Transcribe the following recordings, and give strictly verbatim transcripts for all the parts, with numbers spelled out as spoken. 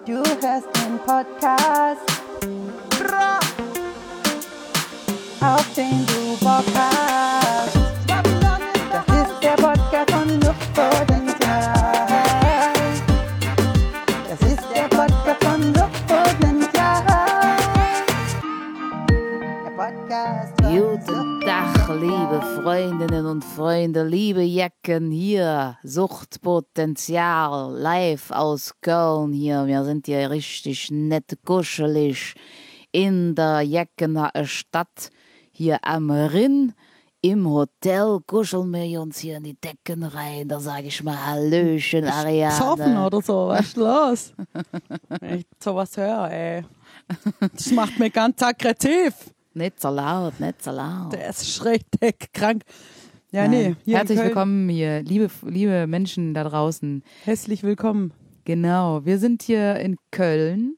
Du hörst den Podcast, Bra. Auf den du Bock hast. Das ist der Podcast von Luftpotenzial. Das ist der Podcast von Luftpotenzial. Der Podcast von Guten Tag, liebe Freundinnen und Freunde, liebe Jecken hier, Suchtpotenzial, live aus Köln hier. Wir sind hier richtig nett kuschelig in der Jeckenstadt hier am Rinn. Im Hotel kuscheln wir uns hier in die Decken rein. Da sage ich mal Hallöchen, Ariane. Saufen oder so, was ist los? Wenn ich sowas höre, ey. Das macht mich ganz aggressiv. Nicht so laut, nicht so laut. Der ist schräg krank. Ja, Nein. nee. Hier Herzlich in Köln. willkommen hier, liebe, liebe Menschen da draußen. Hässlich willkommen. Genau, wir sind hier in Köln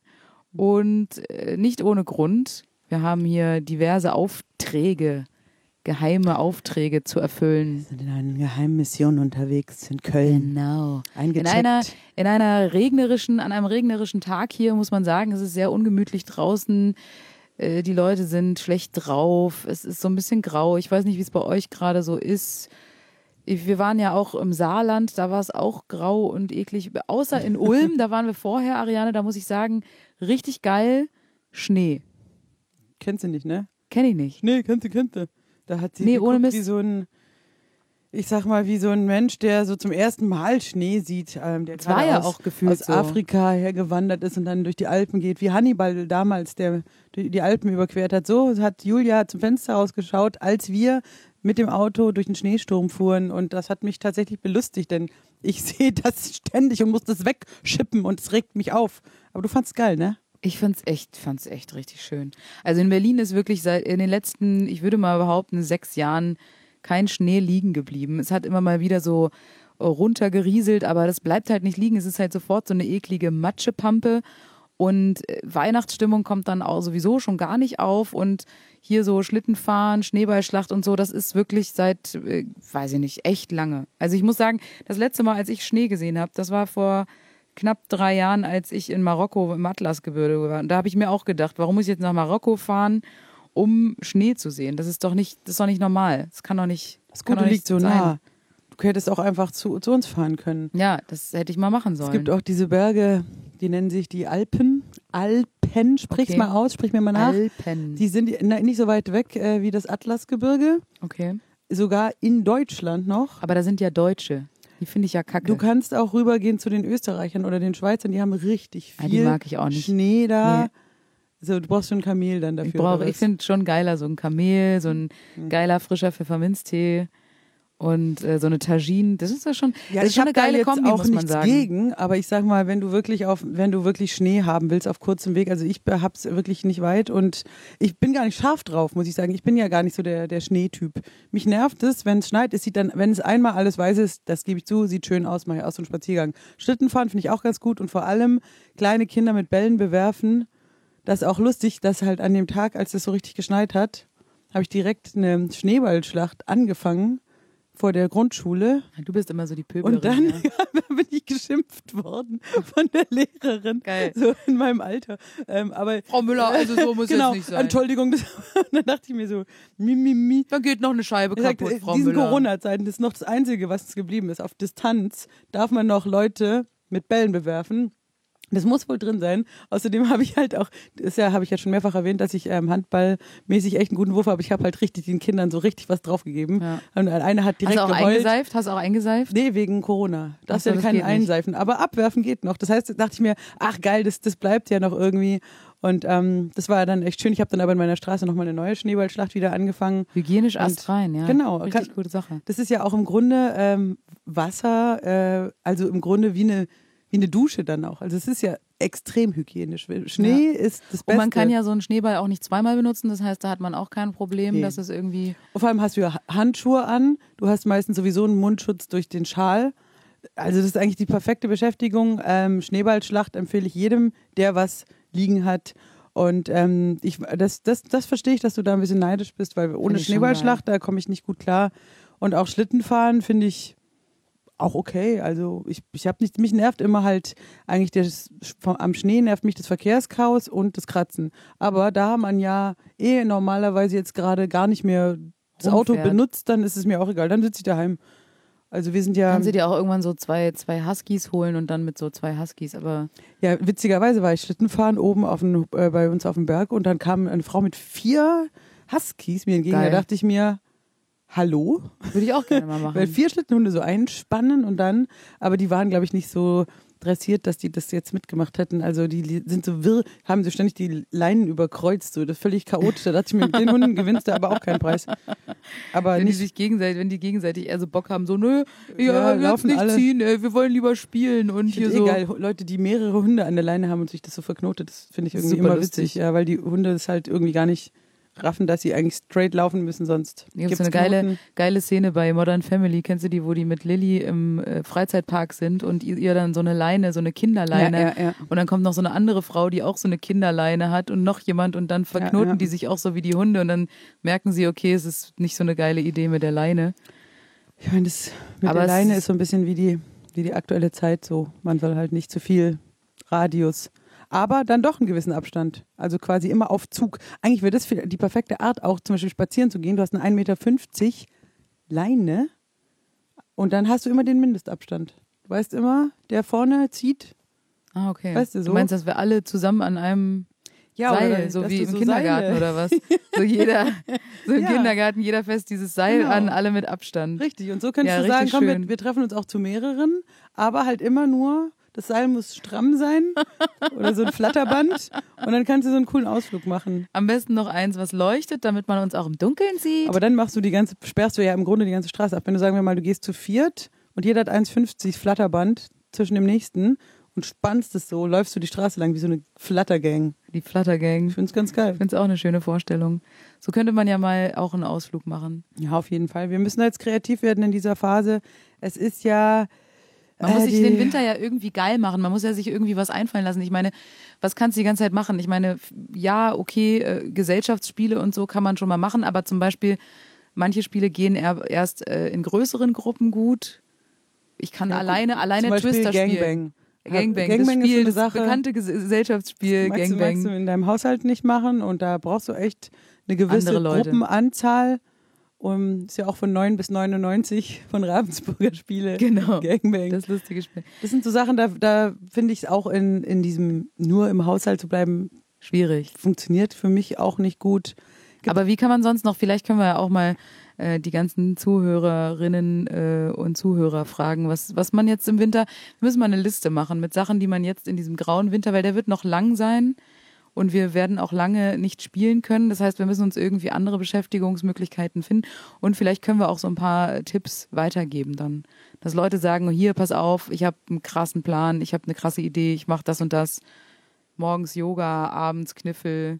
und äh, nicht ohne Grund. Wir haben hier diverse Aufträge, geheime Aufträge zu erfüllen. Wir sind in einer geheimen Mission unterwegs in Köln. Genau. In Eingecheckt. einer, in einer regnerischen, an einem regnerischen Tag hier muss man sagen, es ist sehr ungemütlich draußen. Äh, die Leute sind schlecht drauf. Es ist so ein bisschen grau. Ich weiß nicht, wie es bei euch gerade so ist. Ich, wir waren ja auch im Saarland, da war es auch grau und eklig. Außer in Ulm, da waren wir vorher, Ariane, da muss ich sagen, richtig geil, Schnee. Kennst du nicht, ne? Kenn ich nicht. Nee, kennst du, kennst du. Da hat sie Nee, geguckt, ohne Mist. wie so ein, ich sag mal, wie so ein Mensch, der so zum ersten Mal Schnee sieht, ähm, der Das war gerade ja aus, auch gefühlt aus so. Afrika hergewandert ist und dann durch die Alpen geht, wie Hannibal damals, der die die Alpen überquert hat. So hat Julia zum Fenster rausgeschaut, als wir mit dem Auto durch den Schneesturm fuhren, und das hat mich tatsächlich belustigt, denn ich sehe das ständig und muss das wegschippen und es regt mich auf. Aber du fandst geil, ne? Ich fand's echt, fand's echt richtig schön. Also in Berlin ist wirklich seit in den letzten, ich würde mal behaupten, sechs Jahren kein Schnee liegen geblieben. Es hat immer mal wieder so runtergerieselt, aber das bleibt halt nicht liegen. Es ist halt sofort so eine eklige Matschepampe. Und äh, Weihnachtsstimmung kommt dann auch sowieso schon gar nicht auf. Und hier so Schlittenfahren, Schneeballschlacht und so, das ist wirklich seit, äh, weiß ich nicht, echt lange. Also ich muss sagen, das letzte Mal, als ich Schnee gesehen habe, das war vor knapp drei Jahren, als ich in Marokko im Atlasgebirge war. Und da habe ich mir auch gedacht, warum muss ich jetzt nach Marokko fahren, um Schnee zu sehen? Das ist doch nicht, das ist doch nicht normal. Das kann doch nicht. Das kann Gute doch liegt nicht so sein. nah. Du hättest auch einfach zu, zu uns fahren können. Ja, das hätte ich mal machen sollen. Es gibt auch diese Berge, die nennen sich die Alpen. Alpen, sprich's Okay. mal aus, sprich mir mal nach. Alpen. Die sind na, nicht so weit weg äh, wie das Atlasgebirge, Okay. sogar in Deutschland noch. Aber da sind ja Deutsche. Die finde ich ja kacke. Du kannst auch rübergehen zu den Österreichern oder den Schweizern, die haben richtig Ah, viel die mag ich auch nicht. Schnee da. Nee. So, du brauchst schon ein Kamel dann dafür. Ich brauche, oder ich was? finde schon geiler, so ein Kamel, so ein Mhm. geiler frischer Pfefferminztee und äh, so eine Tagine. Das ist ja schon, Ja, das ist ich schon habe eine da geile jetzt Kombi, auch muss man nichts sagen. gegen, aber ich sag mal, wenn du wirklich auf, wenn du wirklich Schnee haben willst auf kurzem Weg, also ich hab's wirklich nicht weit und ich bin gar nicht scharf drauf, muss ich sagen. Ich bin ja gar nicht so der, der Schneetyp. Mich nervt es, wenn es schneit, es sieht dann, wenn es einmal alles weiß ist, das gebe ich zu, sieht schön aus, mache ich aus so einen Spaziergang. Schlittenfahren finde ich auch ganz gut und vor allem kleine Kinder mit Bällen bewerfen. Das ist auch lustig, dass halt an dem Tag, als es so richtig geschneit hat, habe ich direkt eine Schneeballschlacht angefangen vor der Grundschule. Du bist immer so die Pöblerin. Und dann ja. bin ich geschimpft worden von der Lehrerin. Geil. So in meinem Alter. Ähm, aber, Frau Müller, also so muss genau, es nicht sein. Entschuldigung. Das, dann dachte ich mir so, mi, mi, mi. Dann geht noch eine Scheibe Ich sag, kaputt, äh, Frau diesen Müller. Corona-Zeiten, das ist noch das Einzige, was geblieben ist. Auf Distanz darf man noch Leute mit Bällen bewerfen. Das muss wohl drin sein. Außerdem habe ich halt auch, das ja, habe ich ja schon mehrfach erwähnt, dass ich ähm, handballmäßig echt einen guten Wurf habe. Aber ich habe halt richtig den Kindern so richtig was draufgegeben. Ja. Und einer hat Hast direkt du auch geheult. eingeseift? Hast du auch eingeseift? Nee, wegen Corona. Darfst Ach so, ja das keinen geht nicht. einseifen. Aber abwerfen geht noch. Das heißt, dachte ich mir, ach geil, das, das bleibt ja noch irgendwie. Und ähm, das war dann echt schön. Ich habe dann aber in meiner Straße nochmal eine neue Schneeballschlacht wieder angefangen. Hygienisch Und- astrein, ja. genau. Richtig Kann- gute Sache. Das ist ja auch im Grunde ähm, Wasser, äh, also im Grunde wie eine, wie eine Dusche dann auch. Also es ist ja extrem hygienisch. Schnee ist das Beste. Und man kann ja so einen Schneeball auch nicht zweimal benutzen, das heißt, da hat man auch kein Problem, Nee. dass es irgendwie... Und vor allem hast du ja Handschuhe an. Du hast meistens sowieso einen Mundschutz durch den Schal. Also das ist eigentlich die perfekte Beschäftigung. Ähm, Schneeballschlacht empfehle ich jedem, der was liegen hat. Und ähm, ich, das, das, das verstehe ich, dass du da ein bisschen neidisch bist, weil ohne ich schon Schneeballschlacht, da komme ich nicht gut klar. Und auch Schlittenfahren finde ich auch okay. Also ich, ich habe nicht, mich nervt immer halt eigentlich das, vom, am Schnee nervt mich das Verkehrschaos und das Kratzen. Aber da man ja eh normalerweise jetzt gerade gar nicht mehr das Auto Rumfährt. benutzt, dann ist es mir auch egal. Dann sitze ich daheim. Also wir sind ja, Kannst du dir auch irgendwann so zwei, zwei Huskies holen und dann mit so zwei Huskies, aber ja witzigerweise war ich Schlitten fahren oben auf den, äh, bei uns auf dem Berg und dann kam eine Frau mit vier Huskies mir entgegen. Geil. Da dachte ich mir, hallo? würde ich auch gerne mal machen. Weil vier Schlittenhunde so einspannen und dann, aber die waren, glaube ich, nicht so dressiert, dass die das jetzt mitgemacht hätten. Also die li- sind so wirr, haben so ständig die Leinen überkreuzt, so das ist völlig chaotisch. Da dachte ich mir, mit den Hunden gewinnst du aber auch keinen Preis. Aber wenn die nicht, sich gegenseitig, wenn die gegenseitig eher so Bock haben, so nö, Ja, ja, jetzt laufen nicht alle. ziehen, ey, wir wollen lieber spielen und ich hier finde so. eh geil, Leute, die mehrere Hunde an der Leine haben und sich das so verknotet, das finde ich irgendwie Super immer lustig. witzig. Ja, weil die Hunde das halt irgendwie gar nicht raffen, dass sie eigentlich straight laufen müssen, sonst Hier gibt's gibt so eine geile, Knoten. geile Szene bei Modern Family. Kennst du die, wo die mit Lilly im äh, Freizeitpark sind und ihr, ihr dann so eine Leine, so eine Kinderleine. Ja, ja, ja. Und dann kommt noch so eine andere Frau, die auch so eine Kinderleine hat und noch jemand und dann verknoten Ja, ja. die sich auch so wie die Hunde und dann merken sie, okay, es ist nicht so eine geile Idee mit der Leine. Ich meine, das mit Aber der es Leine ist- ist so ein bisschen wie die, wie die aktuelle Zeit so. Man soll halt nicht zu viel Radius. Aber dann doch einen gewissen Abstand. Also quasi immer auf Zug. Eigentlich wäre das für die perfekte Art, auch zum Beispiel spazieren zu gehen. Du hast eine ein Meter fünfzig Leine und dann hast du immer den Mindestabstand. Du weißt immer, der vorne zieht. Ah, okay. Weißt du, so? Du meinst, dass wir alle zusammen an einem Ja, oder Seil, dass so du wie im so Kindergarten Seile- oder was? So jeder, so im Ja. Kindergarten, jeder fest dieses Seil Genau. an, alle mit Abstand. Richtig. Und so könntest Ja, du sagen, richtig komm, wir, schön. wir treffen uns auch zu mehreren, aber halt immer nur, das Seil muss stramm sein oder so ein Flatterband und dann kannst du so einen coolen Ausflug machen. Am besten noch eins, was leuchtet, damit man uns auch im Dunkeln sieht. Aber dann machst du die ganze, sperrst du ja im Grunde die ganze Straße ab. Wenn du, sagen wir mal, du gehst zu viert und jeder hat eins fünfzig Flatterband zwischen dem nächsten und spannst es so, läufst du die Straße lang wie so eine Flattergang. Die Fluttergang. Ich finde es ganz geil. Ich finde es auch eine schöne Vorstellung. So könnte man ja mal auch einen Ausflug machen. Ja, auf jeden Fall. Wir müssen jetzt kreativ werden in dieser Phase. Es ist ja... Man muss äh, sich die- den Winter ja irgendwie geil machen. Man muss ja sich irgendwie was einfallen lassen. Ich meine, was kannst du die ganze Zeit machen? Ich meine, f- ja, okay, äh, Gesellschaftsspiele und so kann man schon mal machen, aber zum Beispiel, manche Spiele gehen eher, erst äh, in größeren Gruppen gut. Ich kann Ja, alleine, alleine Zum Beispiel Twister spielen. Gangbang. Gangbang, Gangbang das ist so Spiel, eine das Sache. bekannte Ges- Gesellschaftsspiel, Magst du, Gangbang. magst du in deinem Haushalt nicht machen und da brauchst du echt eine gewisse Andere Leute. Gruppenanzahl. Um, ist ja auch von neun bis neunundneunzig von Ravensburger Spiele. Genau. Gangbang. Das, Das lustige Spiel. sind so Sachen, da, da finde ich es auch in, in diesem nur im Haushalt zu bleiben, Schwierig. funktioniert für mich auch nicht gut. Gibt- Aber wie kann man sonst noch, vielleicht können wir ja auch mal äh, die ganzen Zuhörerinnen äh, und Zuhörer fragen, was, was man jetzt im Winter, wir müssen mal eine Liste machen mit Sachen, die man jetzt in diesem grauen Winter, weil der wird noch lang sein und wir werden auch lange nicht spielen können. Das heißt, wir müssen uns irgendwie andere Beschäftigungsmöglichkeiten finden und vielleicht können wir auch so ein paar Tipps weitergeben dann. Dass Leute sagen, hier, pass auf, ich habe einen krassen Plan, ich habe eine krasse Idee, ich mache das und das. Morgens Yoga, abends Kniffel,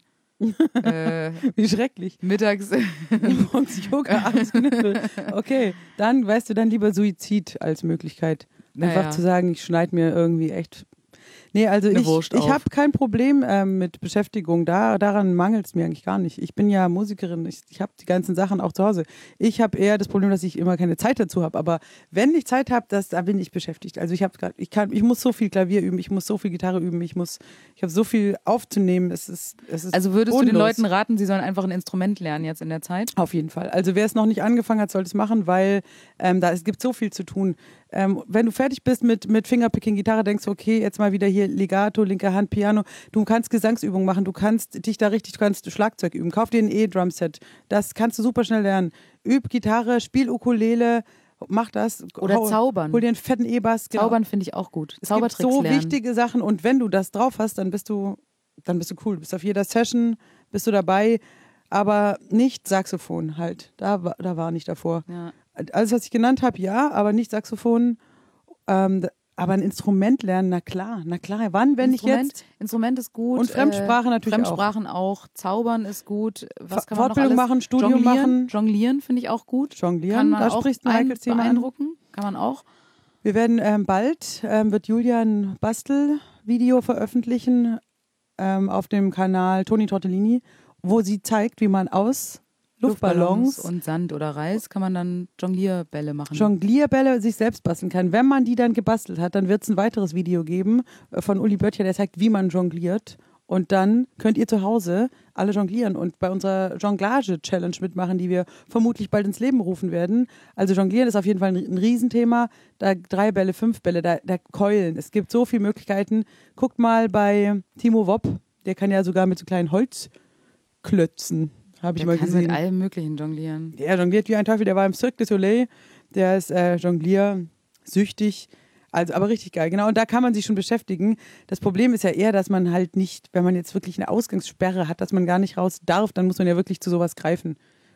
äh, Wie schrecklich. mittags Morgens Yoga, abends Kniffel. Okay, dann weißt du dann lieber Suizid als Möglichkeit. Einfach Naja. zu sagen, ich schneide mir irgendwie echt. Nee, also Eine ich, Wurst ich auf. habe kein Problem ähm, mit Beschäftigung. Da, daran mangelt es mir eigentlich gar nicht. Ich bin ja Musikerin, ich, ich habe die ganzen Sachen auch zu Hause. Ich habe eher das Problem, dass ich immer keine Zeit dazu habe. Aber wenn ich Zeit habe, da bin ich beschäftigt. Also ich habe gerade, ich kann, ich muss so viel Klavier üben, ich muss so viel Gitarre üben, ich muss, ich habe so viel aufzunehmen. Es ist, es ist Also würdest du den bodenlos. Leuten raten, sie sollen einfach ein Instrument lernen jetzt in der Zeit? Auf jeden Fall. Also wer es noch nicht angefangen hat, sollte es machen, weil ähm, da es gibt so viel zu tun. Ähm, wenn du fertig bist mit, mit Fingerpicking, Gitarre, denkst du, okay, jetzt mal wieder hier Legato, linke Hand, Piano. Du kannst Gesangsübungen machen, du kannst dich da richtig, du kannst Schlagzeug üben. Kauf dir ein E-Drum-Set. Das kannst du super schnell lernen. Üb Gitarre, spiel Ukulele, mach das. Oder hau, zaubern. Hol dir einen fetten E-Bass. Genau. Zaubern finde ich auch gut. Es gibt Zaubertricks so lernen. wichtige Sachen und wenn du das drauf hast, dann bist du, dann bist du cool. Du bist auf jeder Session, bist du dabei, aber nicht Saxophon halt. Da, war- da war nicht davor. Ja. Alles, was ich genannt habe, ja, aber nicht Saxophon. Ähm, d- aber ein Instrument lernen, na klar, na klar. Wann, wenn Instrument, ich jetzt Instrument ist gut. Und Fremdsprache äh, natürlich Fremdsprachen auch. Zaubern ist gut. Was Ver- kann man Fortbildung noch alles? machen, Studium Jonglieren. machen. Jonglieren finde ich auch gut. jonglieren, Kann man da auch sprichst du ein, Michael Thema an. beeindrucken. Kann man auch. Wir werden ähm, bald, ähm, wird Julia ein Bastelvideo veröffentlichen ähm, auf dem Kanal Toni Tortellini, wo sie zeigt, wie man aus Luftballons, und Sand oder Reis kann man dann Jonglierbälle machen. Jonglierbälle sich selbst basteln kann. Wenn man die dann gebastelt hat, dann wird es ein weiteres Video geben von Uli Böttcher, der zeigt, wie man jongliert. Und dann könnt ihr zu Hause alle jonglieren und bei unserer Jonglage-Challenge mitmachen, die wir vermutlich bald ins Leben rufen werden. Also Jonglieren ist auf jeden Fall ein, ein Riesenthema. Da drei Bälle, fünf Bälle, da, da Keulen. Es gibt so viele Möglichkeiten. Guckt mal bei Timo Wopp, der kann ja sogar mit so kleinen Holzklötzen, habe ich der mal kann gesehen. mit allem Möglichen jonglieren. Der jongliert wie ein Teufel, der war im Cirque du Soleil, der ist äh, jongliersüchtig. Also, aber richtig geil, genau. Und da kann man sich schon beschäftigen. Das Problem ist ja eher, dass man halt nicht, wenn man jetzt wirklich eine Ausgangssperre hat, dass man gar nicht raus darf, dann muss man ja wirklich zu sowas greifen.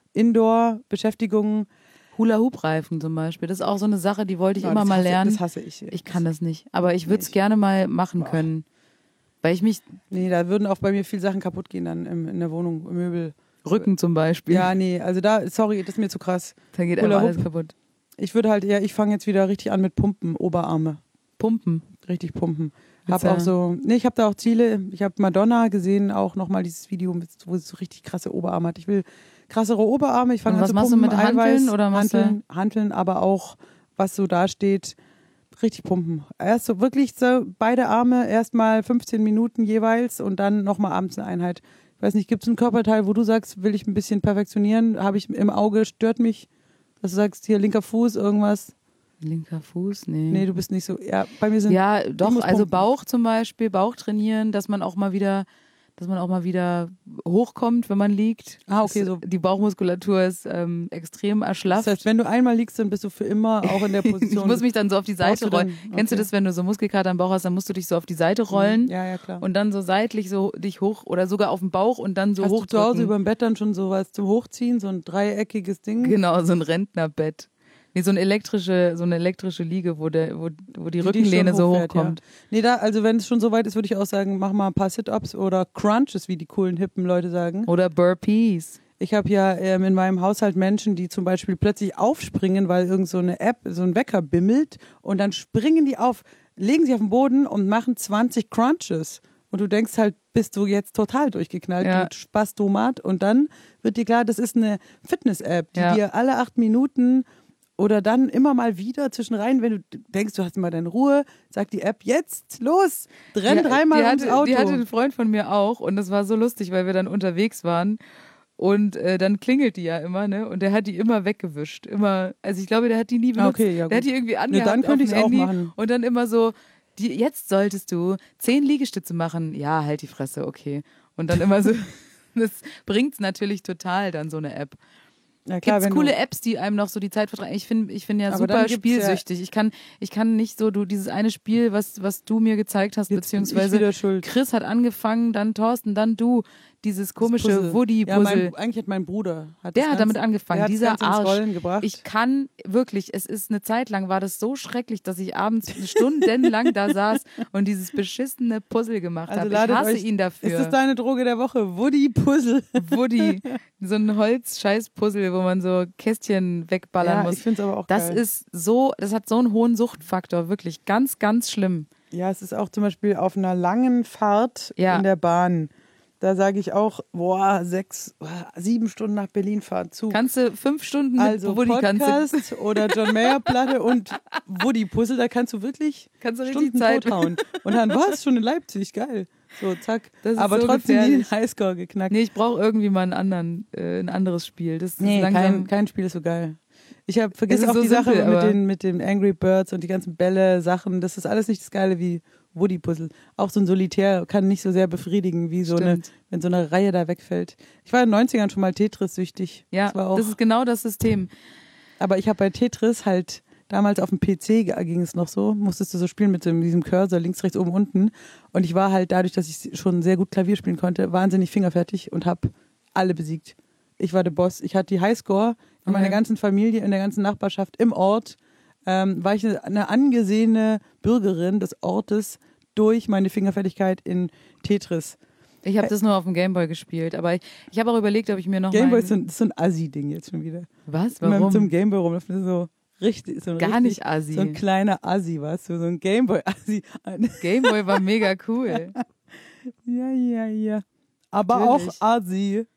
Indoor-Beschäftigungen. Hula-Hoop-Reifen zum Beispiel, das ist auch so eine Sache, die wollte ich Ja, immer das mal hasse, lernen. Das hasse ich. Ich kann das nicht, aber ich würde es Nee, ich- gerne mal machen Boah. können. Weil ich mich, Nee, da würden auch bei mir viele Sachen kaputt gehen dann im, in der Wohnung, im Möbel. Rücken zum Beispiel, Ja, nee, also da, sorry, das ist mir zu krass. da geht Hula einfach alles Hoop. kaputt. Ich würde halt eher, ich fange jetzt wieder richtig an mit Pumpen, Oberarme. Pumpen. Richtig pumpen. Hab Willst du- auch so, nee, ich habe da auch Ziele. Ich habe Madonna gesehen, auch nochmal dieses Video, mit, wo sie so richtig krasse Oberarme hat. Ich will krassere Oberarme. Ich fange Und an was zu machst du pumpen, mit Hanteln Eiweiß, oder machst du- Hanteln, Hanteln, aber auch, was so da steht, richtig pumpen. Erst so wirklich so beide Arme, erstmal fünfzehn Minuten jeweils und dann nochmal abends eine Einheit. Ich weiß nicht, gibt es einen Körperteil, wo du sagst, will ich ein bisschen perfektionieren? Habe ich im Auge, stört mich, dass du sagst, hier linker Fuß, irgendwas? Linker Fuß, nee. Nee, du bist nicht so, ja, bei mir sind Ja, doch, muss also pumpen. Bauch zum Beispiel, Bauch trainieren, dass man auch mal wieder, dass man auch mal wieder hochkommt, wenn man liegt. Ah, okay, Das- so. Die Bauchmuskulatur ist ähm, extrem erschlafft. Das heißt, wenn du einmal liegst, dann bist du für immer auch in der Position. Ich muss mich dann so auf die Brauchst Seite du dann- rollen. Kennst du okay. das, wenn du so Muskelkater am Bauch hast, dann musst du dich so auf die Seite rollen Ja, ja, klar. und dann so seitlich so dich hoch oder sogar auf den Bauch und dann so Hast du hochdrücken. zu Hause über dem Bett dann schon sowas zum Hochziehen, so ein dreieckiges Ding? Genau, so ein Rentnerbett. Nee, so eine elektrische, so eine elektrische Liege, wo, der, wo, wo die Die Rückenlehne schon so hochfährt, hochkommt. Ja. Nee, da, also wenn es schon so weit ist, würde ich auch sagen, mach mal ein paar Sit-Ups oder Crunches, wie die coolen, hippen Leute sagen. Oder Burpees. Ich habe ja ähm, in meinem Haushalt Menschen, die zum Beispiel plötzlich aufspringen, weil irgend so eine App, so ein Wecker bimmelt und dann springen die auf, legen sich auf den Boden und machen zwanzig Crunches. Und du denkst halt, bist du jetzt total durchgeknallt, Ja. du Spastomat. Und dann wird dir klar, das ist eine Fitness-App, die Ja. dir alle acht Minuten oder dann immer mal wieder zwischen rein, wenn du denkst, du hast mal deine Ruhe, sagt die App, jetzt los, renn Die- dreimal die ums hatte, Auto. Die hatte einen Freund von mir auch und das war so lustig, weil wir dann unterwegs waren und äh, dann klingelt die ja immer, ne? Und der hat die immer weggewischt, immer. Also ich glaube, der hat die nie benutzt. Okay, ja, der hat gut. die irgendwie Ne, angehabt dann könnte auf dem ich's auch Handy machen. und dann immer so, die, jetzt solltest du zehn Liegestütze machen. Ja, halt die Fresse, okay. Und dann immer so, das bringt's natürlich total dann so eine App. Ja, klar, Gibt's wenn coole du, Apps, die einem noch so die Zeit vertreiben? Ich finde ich find ja Aber super dann gibt's spielsüchtig. Ich kann, ich kann nicht so, du, dieses eine Spiel, was, was du mir gezeigt hast, jetzt bin ich beziehungsweise wieder schuld. Chris hat angefangen, dann Thorsten, dann du. Dieses komische Puzzle. Ja, Woody-Puzzle. mein, eigentlich hat mein Bruder. Hat Der das hat damit ganz- angefangen, der hat's dieser ganz ins Arsch. Rollen gebracht. Ich kann wirklich, es ist eine Zeit lang, war das so schrecklich, dass ich abends stundenlang da saß und dieses beschissene Puzzle gemacht Also habe. Ich ladet hasse euch- ihn dafür. Ist das deine Droge der Woche? Woody Puzzle. Woody, so ein Holz-Scheiß-Puzzle, wo man so Kästchen wegballern Ja, muss. ich finde es aber auch Das geil. ist so, das hat so einen hohen Suchtfaktor, wirklich ganz, ganz schlimm. Ja, es ist auch zum Beispiel auf einer langen Fahrt Ja. in der Bahn. Da sage ich auch, boah, sechs, sieben Stunden nach Berlin fahren zu. Kannst du fünf Stunden mit also Woody kannst du, Podcast oder John Mayer Platte und Woody Puzzle, da kannst du wirklich kannst du richtig Stunden Zeit tothauen. Und dann war es schon in Leipzig, geil. So, zack. Das ist Aber so trotzdem nie gefährlich. den Highscore geknackt. Nee, ich brauche irgendwie mal einen anderen, äh, ein anderes Spiel. Das ist Nee, langsam. kein, kein Spiel ist so geil. Ich hab, vergiss Es ist auch so die Sache simpel, mit aber- den, mit den Angry Birds und die ganzen Bälle, Sachen. Das ist alles nicht das Geile wie Woody Puzzle. Auch so ein Solitär kann nicht so sehr befriedigen, wie so eine, Stimmt. wenn so eine Reihe da wegfällt. Ich war in den neunzigern schon mal Tetris-süchtig. Ja, das war auch, das ist genau das System. aber ich habe bei Tetris halt damals auf dem P C ge- ging es noch so, musstest du so spielen mit dem, diesem Cursor links, rechts, oben, unten. Und ich war halt dadurch, dass ich schon sehr gut Klavier spielen konnte, wahnsinnig fingerfertig und habe alle besiegt. Ich war der Boss. Ich hatte die Highscore in meiner Okay. ganzen Familie, in der ganzen Nachbarschaft, im Ort. Ähm, war ich eine, eine angesehene Bürgerin des Ortes durch meine Fingerfertigkeit in Tetris. Ich habe das nur auf dem Gameboy gespielt, aber ich, ich habe auch überlegt, ob ich mir noch Gameboy mal ist so ein, ist so ein Assi-Ding jetzt schon wieder. Was? Wenn man Warum? mit so einem Gameboy rumläuft, ist so richtig, so ein Gar richtig, nicht Assi. so ein kleiner Assi, weißt du, so ein Gameboy-Assi. Gameboy war mega cool. Ja, ja, ja. Aber Natürlich. auch Assi.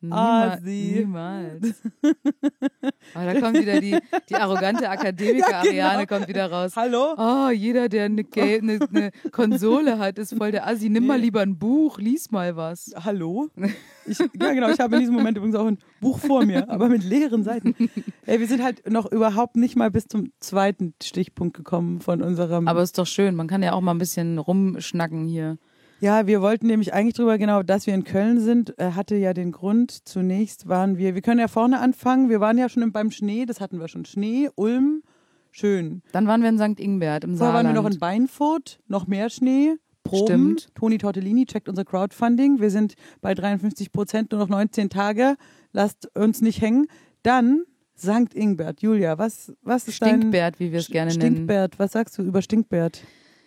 Niemals. Asi. Niemals. Aber da kommt wieder die, die arrogante Akademiker-Ariane Ja, genau. kommt wieder raus. Hallo? Oh, jeder, der eine, Ga- eine, eine Konsole hat, ist voll der Assi. Nimm mal lieber ein Buch, lies mal was. Hallo? Ich, ja, genau, ich habe in diesem Moment übrigens auch ein Buch vor mir, aber mit leeren Seiten. Ey, wir sind halt noch überhaupt nicht mal bis zum zweiten Stichpunkt gekommen von unserem. Aber ist doch schön, man kann ja auch mal ein bisschen rumschnacken hier. Ja, wir wollten nämlich eigentlich drüber, genau, dass wir in Köln sind, äh, hatte ja den Grund. Zunächst waren wir, wir können ja vorne anfangen, wir waren ja schon beim Schnee, das hatten wir schon. Schnee, Ulm, schön. Dann waren wir in Sankt Ingbert im Vorher waren Saarland. wir noch in Beinfurt, noch mehr Schnee. Proben. Stimmt. Toni Tortellini checkt unser Crowdfunding. Wir sind bei dreiundfünfzig Prozent, nur noch neunzehn Tage. Lasst uns nicht hängen. Dann Sankt Ingbert. Julia, was, was ist dein... Stinkbert, wie wir es gerne nennen. Stinkbert, was sagst du über Stinkbert?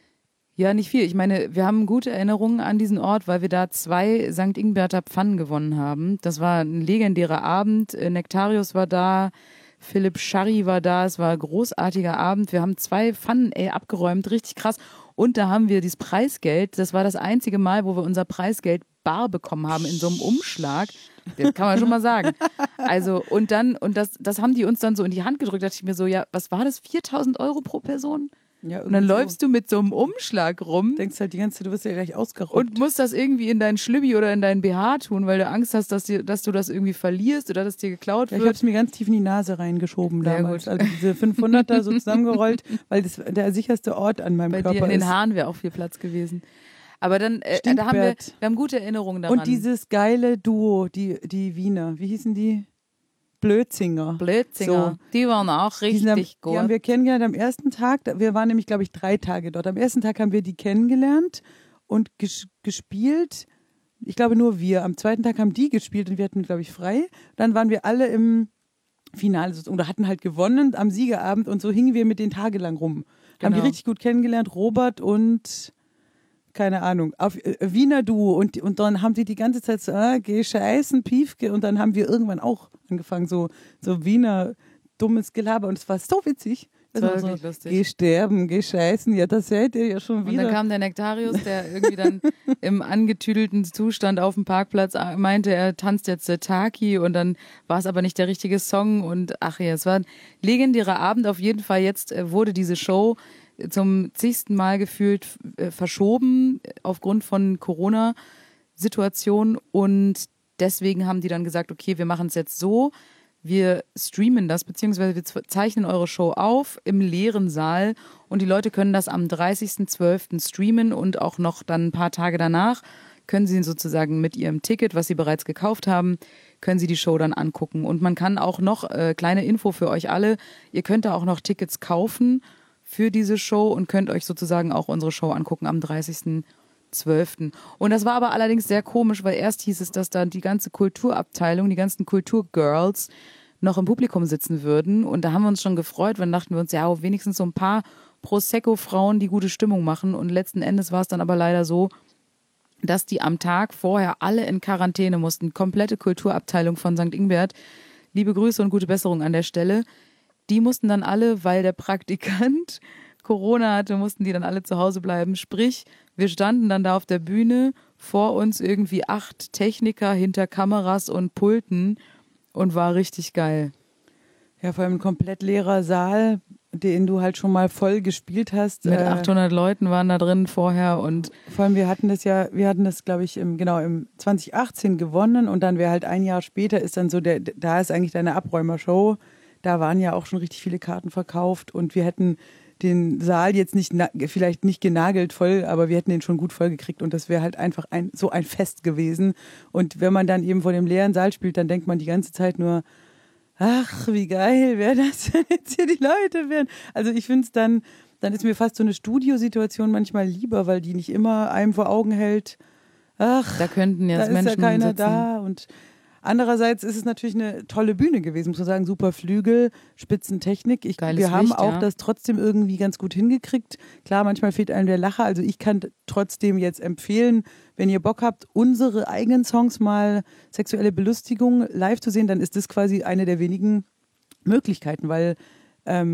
Ja, nicht viel. Ich meine, wir haben gute Erinnerungen an diesen Ort, weil wir da zwei Sankt Ingberter Pfannen gewonnen haben. Das war ein legendärer Abend. Äh, Nektarius war da, Philipp Scharry war da. Es war ein großartiger Abend. Wir haben zwei Pfannen ey, abgeräumt, richtig krass. Und da haben wir dieses Preisgeld. Das war das einzige Mal, wo wir unser Preisgeld bar bekommen haben in so einem Umschlag. Das kann man schon mal sagen. Also, und dann, und das, das haben die uns dann so in die Hand gedrückt. Da dachte ich mir so, ja, was war das? viertausend Euro pro Person? Ja, Und dann irgendwie läufst du mit so einem Umschlag rum. Denkst halt die ganze Zeit, du wirst ja gleich ausgeraubt. Und musst das irgendwie in deinen Schlübbi oder in deinen B H tun, weil du Angst hast, dass, dir, dass du das irgendwie verlierst oder dass dir geklaut ja, ich wird. habe es mir ganz tief in die Nase reingeschoben Sehr damals. gut. Also diese fünfhunderter so zusammengerollt, weil das der sicherste Ort an meinem Bei Körper dir in den ist. Haaren wäre auch viel Platz gewesen. Aber dann, äh, da haben wir, Stinkbert. wir haben gute Erinnerungen daran. Und dieses geile Duo, die, die Wiener, wie hießen die? Blödzinger. Blödzinger, So. die waren auch Die, sind am, richtig die haben gut. wir kennengelernt am ersten Tag. Wir waren nämlich, glaube ich, drei Tage dort. Am ersten Tag haben wir die kennengelernt und ges gespielt. Ich glaube nur wir. Am zweiten Tag haben die gespielt und wir hatten, glaube ich, frei. Dann waren wir alle im Finale oder hatten halt gewonnen am Siegerabend und so hingen wir mit denen tagelang rum. Haben die Genau. richtig gut kennengelernt. Robert und keine Ahnung, auf äh, Wiener Duo und, und dann haben die die ganze Zeit so, ah, geh scheißen, Piefke und dann haben wir irgendwann auch angefangen, so, so Wiener dummes Gelaber und es war so witzig. Das war so, wirklich lustig. Geh sterben, geh scheißen, ja, das seid ihr ja schon Und wieder. dann kam der Nektarius, der irgendwie dann im angetüdelten Zustand auf dem Parkplatz meinte, er tanzt jetzt äh, Taki und dann war es aber nicht der richtige Song und ach ja, es war ein legendärer Abend. Auf jeden Fall jetzt äh, wurde diese Show zum zigsten Mal gefühlt äh, verschoben aufgrund von Corona-Situation und deswegen haben die dann gesagt, okay, wir machen es jetzt so, wir streamen das, beziehungsweise wir zeichnen eure Show auf im leeren Saal und die Leute können das am dreißigsten zwölften streamen und auch noch dann ein paar Tage danach können sie sozusagen mit ihrem Ticket, was sie bereits gekauft haben, können sie die Show dann angucken. Und man kann auch noch, äh, kleine Info für euch alle, ihr könnt da auch noch Tickets kaufen für diese Show und könnt euch sozusagen auch unsere Show angucken am dreißigsten zwölften Und das war aber allerdings sehr komisch, weil erst hieß es, dass da die ganze Kulturabteilung, die ganzen Kulturgirls noch im Publikum sitzen würden. Und da haben wir uns schon gefreut, weil dann dachten wir uns, ja, wenigstens so ein paar Prosecco-Frauen, die gute Stimmung machen. Und letzten Endes war es dann aber leider so, dass die am Tag vorher alle in Quarantäne mussten. Komplette Kulturabteilung von Sankt Ingbert. Liebe Grüße und gute Besserung an der Stelle. Die mussten dann alle, weil der Praktikant Corona hatte, mussten die dann alle zu Hause bleiben. Sprich, wir standen dann da auf der Bühne, vor uns irgendwie acht Techniker hinter Kameras und Pulten und war richtig geil. Ja, vor allem ein komplett leerer Saal, den du halt schon mal voll gespielt hast. Mit äh, achthundert Leuten waren da drin vorher und Vor allem, wir hatten das ja, wir hatten das, glaube ich, im, genau im zwanzig achtzehn gewonnen und dann wäre halt ein Jahr später ist dann so, der, da ist eigentlich deine Abräumershow. Da waren ja auch schon richtig viele Karten verkauft und wir hätten den Saal jetzt nicht, vielleicht nicht genagelt voll, aber wir hätten den schon gut vollgekriegt und das wäre halt einfach ein, so ein Fest gewesen. Und wenn man dann eben vor dem leeren Saal spielt, dann denkt man die ganze Zeit nur, ach, wie geil wäre das, wenn jetzt hier die Leute wären. Also ich finde es dann, dann ist mir fast so eine Studiosituation manchmal lieber, weil die nicht immer einem vor Augen hält, ach, da könnten da jetzt ist Menschen ja keiner sitzen. da und andererseits ist es natürlich eine tolle Bühne gewesen, muss man sagen, super Flügel, Spitzentechnik. Ich, Geiles wir haben Licht, auch ja. das trotzdem irgendwie ganz gut hingekriegt. Klar, manchmal fehlt einem der Lacher, also ich kann trotzdem jetzt empfehlen, wenn ihr Bock habt, unsere eigenen Songs mal sexuelle Belustigung live zu sehen, dann ist das quasi eine der wenigen Möglichkeiten, weil ähm,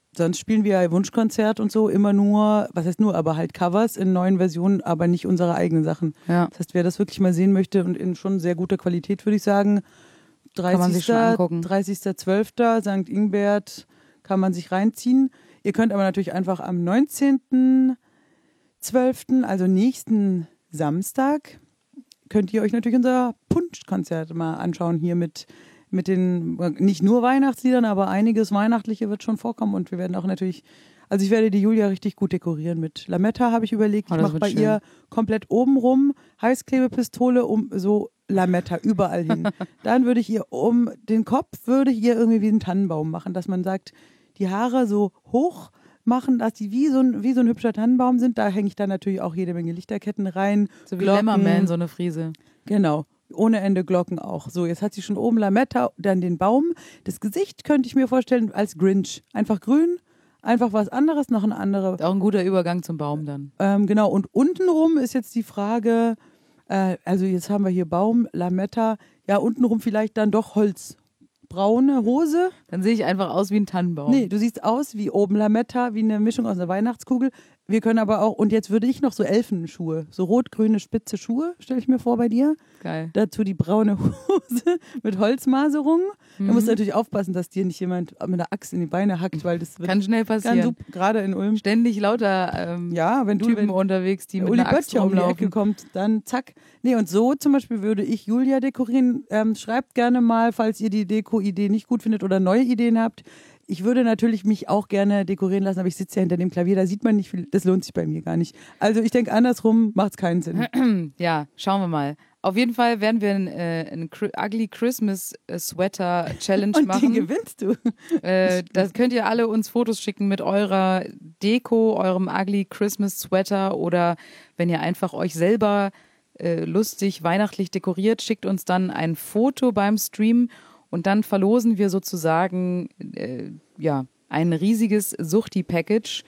sonst spielen wir ja Wunschkonzert und so immer nur, was heißt nur, aber halt Covers in neuen Versionen, aber nicht unsere eigenen Sachen. Ja. Das heißt, wer das wirklich mal sehen möchte und in schon sehr guter Qualität, würde ich sagen, Kann man sich schon angucken. dreißigster zwölfter Sankt Ingbert kann man sich reinziehen. Ihr könnt aber natürlich einfach am neunzehnten zwölften, also nächsten Samstag, könnt ihr euch natürlich unser Punschkonzert mal anschauen hier mit, mit den, nicht nur Weihnachtsliedern, aber einiges Weihnachtliche wird schon vorkommen und wir werden auch natürlich, also ich werde die Julia richtig gut dekorieren mit Lametta, habe ich überlegt. Oh, ich das mache wird bei schön. ihr komplett obenrum Heißklebepistole um so Lametta überall hin. Dann würde ich ihr um den Kopf, würde ich ihr irgendwie wie einen Tannenbaum machen, dass man sagt, die Haare so hoch machen, dass die wie so ein, wie so ein hübscher Tannenbaum sind. Da hänge ich dann natürlich auch jede Menge Lichterketten rein. So wie Glocken. Lämmerman, so eine Friese. Genau. Ohne Ende Glocken auch. So, jetzt hat sie schon oben Lametta, dann den Baum. Das Gesicht könnte ich mir vorstellen als Grinch. Einfach grün, einfach was anderes, noch eine andere. Auch ein guter Übergang zum Baum dann. Ähm, genau, und untenrum ist jetzt die Frage, äh, also jetzt haben wir hier Baum, Lametta, ja, untenrum vielleicht dann doch Holz. Braune Hose. Dann sehe ich einfach aus wie ein Tannenbaum. Nee, du siehst aus wie oben Lametta, wie eine Mischung aus einer Weihnachtskugel. Wir können aber auch, und jetzt würde ich noch so Elfenschuhe, so rot-grüne spitze Schuhe, stelle ich mir vor bei dir. Geil. Dazu die braune Hose mit Holzmaserung. Mhm. Da musst du natürlich aufpassen, dass dir nicht jemand mit einer Axt in die Beine hackt, weil das wird Kann schnell ganz passieren. super, gerade in Ulm. Ständig lauter ähm, Ja, wenn du Typen wenn unterwegs, die mit Uli einer Axt Böttcher um die Ecke rumlaufen. kommt, dann zack. Nee, und so zum Beispiel würde ich Julia dekorieren. Ähm, schreibt gerne mal, falls ihr die Deko-Idee nicht gut findet oder neue Ideen habt. Ich würde natürlich mich auch gerne dekorieren lassen, aber ich sitze ja hinter dem Klavier, da sieht man nicht viel, das lohnt sich bei mir gar nicht. Also ich denke, andersrum macht es keinen Sinn. Ja, schauen wir mal. Auf jeden Fall werden wir ein, äh, ein Cri- Ugly Christmas äh, Sweater Challenge Und machen. den gewinnst du. Äh, da könnt ihr alle uns Fotos schicken mit eurer Deko, eurem Ugly Christmas Sweater oder wenn ihr einfach euch selber äh, lustig weihnachtlich dekoriert, schickt uns dann ein Foto beim Stream und dann verlosen wir sozusagen äh, ja, ein riesiges Suchti-Package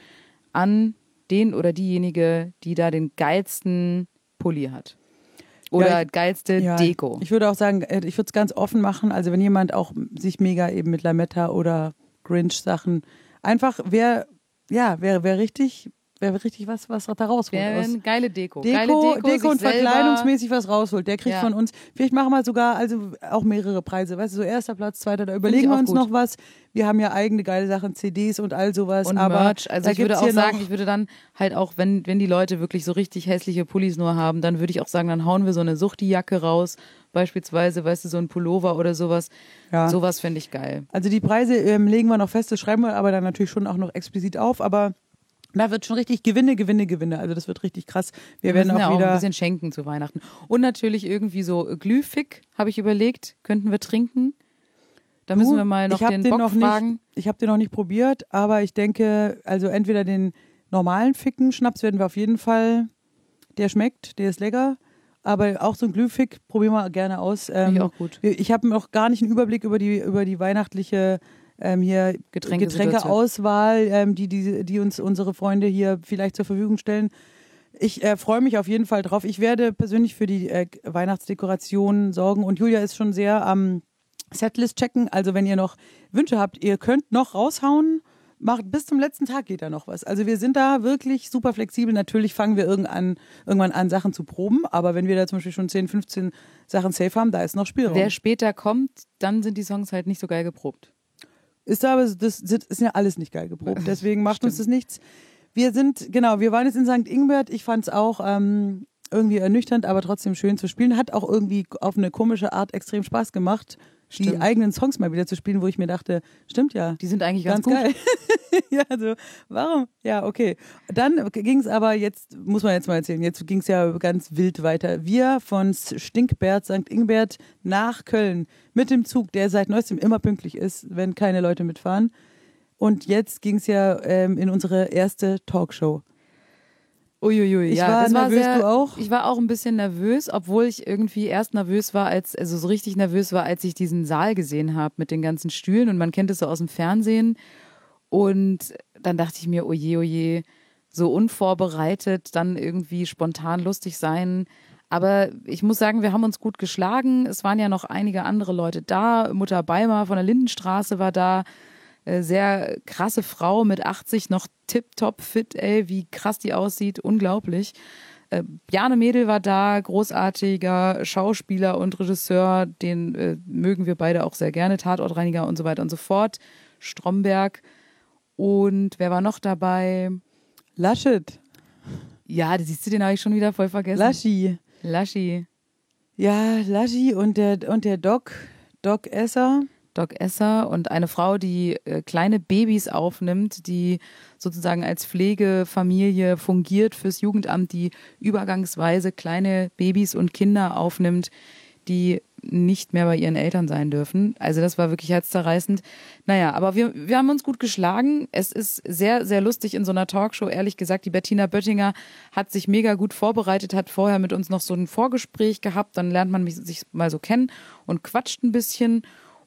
an den oder diejenige, die da den geilsten Pulli hat. Oder Ja, ich- geilste Ja, Deko. Ich würde auch sagen, äh, ich würde es ganz offen machen. Also wenn jemand auch sich mega eben mit Lametta oder Grinch-Sachen einfach, wer, ja, wäre wär richtig, wäre richtig was, was da rausholt. Wäre aus eine geile Deko. Deko, geile Deko, Deko und sich selber- verkleidungsmäßig was rausholt. Der kriegt Ja. von uns, vielleicht machen wir sogar also auch mehrere Preise. Weißt du, so erster Platz, zweiter, da überlegen ich wir auch uns gut. noch was. Wir haben ja eigene geile Sachen, C Ds und all sowas. Und aber Merch. Also da ich würde gibt's auch hier sagen, noch, ich würde dann halt auch, wenn, wenn die Leute wirklich so richtig hässliche Pullis nur haben, dann würde ich auch sagen, dann hauen wir so eine Suchti-Jacke raus, beispielsweise, weißt du, so ein Pullover oder sowas. ja. Sowas finde ich geil. Also die Preise ähm, legen wir noch fest, das schreiben wir aber dann natürlich schon auch noch explizit auf, aber da wird schon richtig Gewinne, Gewinne, Gewinne. Also das wird richtig krass. Wir, Wir werden müssen ja auch auch ein wieder. bisschen schenken zu Weihnachten. Und natürlich irgendwie so Glühfick, habe ich überlegt, könnten wir trinken. Da müssen wir mal noch ich hab den Bock noch fragen. Nicht, ich habe den noch nicht probiert, aber ich denke, also entweder den normalen Ficken Schnaps werden wir auf jeden Fall, der schmeckt, der ist lecker, aber auch so ein Glühfick probieren wir gerne aus. Finde Ähm, ich auch gut. Ich habe noch gar nicht einen Überblick über die über die weihnachtliche ähm, hier Getränkesituation. Getränkeauswahl, ähm, die, die die uns unsere Freunde hier vielleicht zur Verfügung stellen. Ich äh, freue mich auf jeden Fall drauf. Ich werde persönlich für die äh, Weihnachtsdekoration sorgen und Julia ist schon sehr am Setlist checken. Also wenn ihr noch Wünsche habt, ihr könnt noch raushauen. Macht bis zum letzten Tag geht da noch was. Also wir sind da wirklich super flexibel. Natürlich fangen wir irgendwann, irgendwann an, Sachen zu proben. Aber wenn wir da zum Beispiel schon zehn, fünfzehn Sachen safe haben, da ist noch Spielraum. Wer später kommt, dann sind die Songs halt nicht so geil geprobt. Ist da, aber das, das ist ja alles nicht geil geprobt. Deswegen macht uns Stimmt. das nichts. Wir sind, genau, wir waren jetzt in Sankt Ingbert. Ich fand es auch ähm, irgendwie ernüchternd, aber trotzdem schön zu spielen. Hat auch irgendwie auf eine komische Art extrem Spaß gemacht, die Stimmt. eigenen Songs mal wieder zu spielen, wo ich mir dachte, stimmt ja. Die sind eigentlich ganz, Ganz, gut. geil. Ja, also warum? Ja, okay. Dann ging es aber jetzt, muss man jetzt mal erzählen, jetzt ging es ja ganz wild weiter. Wir von Stinkbert, Sankt Ingbert nach Köln mit dem Zug, der seit neuestem immer pünktlich ist, wenn keine Leute mitfahren. Und jetzt ging es ja ähm, in unsere erste Talkshow. Uiuiui, Ich ja, war das war nervös, sehr, du auch? Ich war auch ein bisschen nervös, obwohl ich irgendwie erst nervös war, als, also so richtig nervös war, als ich diesen Saal gesehen habe mit den ganzen Stühlen und man kennt es so aus dem Fernsehen. Und dann dachte ich mir, oje, oje, so unvorbereitet, dann irgendwie spontan lustig sein. Aber ich muss sagen, wir haben uns gut geschlagen. Es waren ja noch einige andere Leute da. Mutter Beimer von der Lindenstraße war da. Äh, sehr krasse Frau mit achtzig, noch tipptopp fit, ey, wie krass die aussieht, unglaublich. Äh, Bjarne Mädel war da, großartiger Schauspieler und Regisseur, den äh, mögen wir beide auch sehr gerne, Tatortreiniger und so weiter und so fort. Stromberg. Und wer war noch dabei? Laschet. Ja, siehst du, den habe ich schon wieder voll vergessen. Laschi. Laschi. Ja, Laschi und der, und der Doc, Doc Esser. Doc Esser und eine Frau, die äh, kleine Babys aufnimmt, die sozusagen als Pflegefamilie fungiert fürs Jugendamt, die übergangsweise kleine Babys und Kinder aufnimmt, die nicht mehr bei ihren Eltern sein dürfen. Also das war wirklich herzzerreißend. Naja, aber wir, wir haben uns gut geschlagen. Es ist sehr, sehr lustig in so einer Talkshow. Ehrlich gesagt, die Bettina Böttinger hat sich mega gut vorbereitet, hat vorher mit uns noch so ein Vorgespräch gehabt. Dann lernt man sich mal so kennen und quatscht ein bisschen.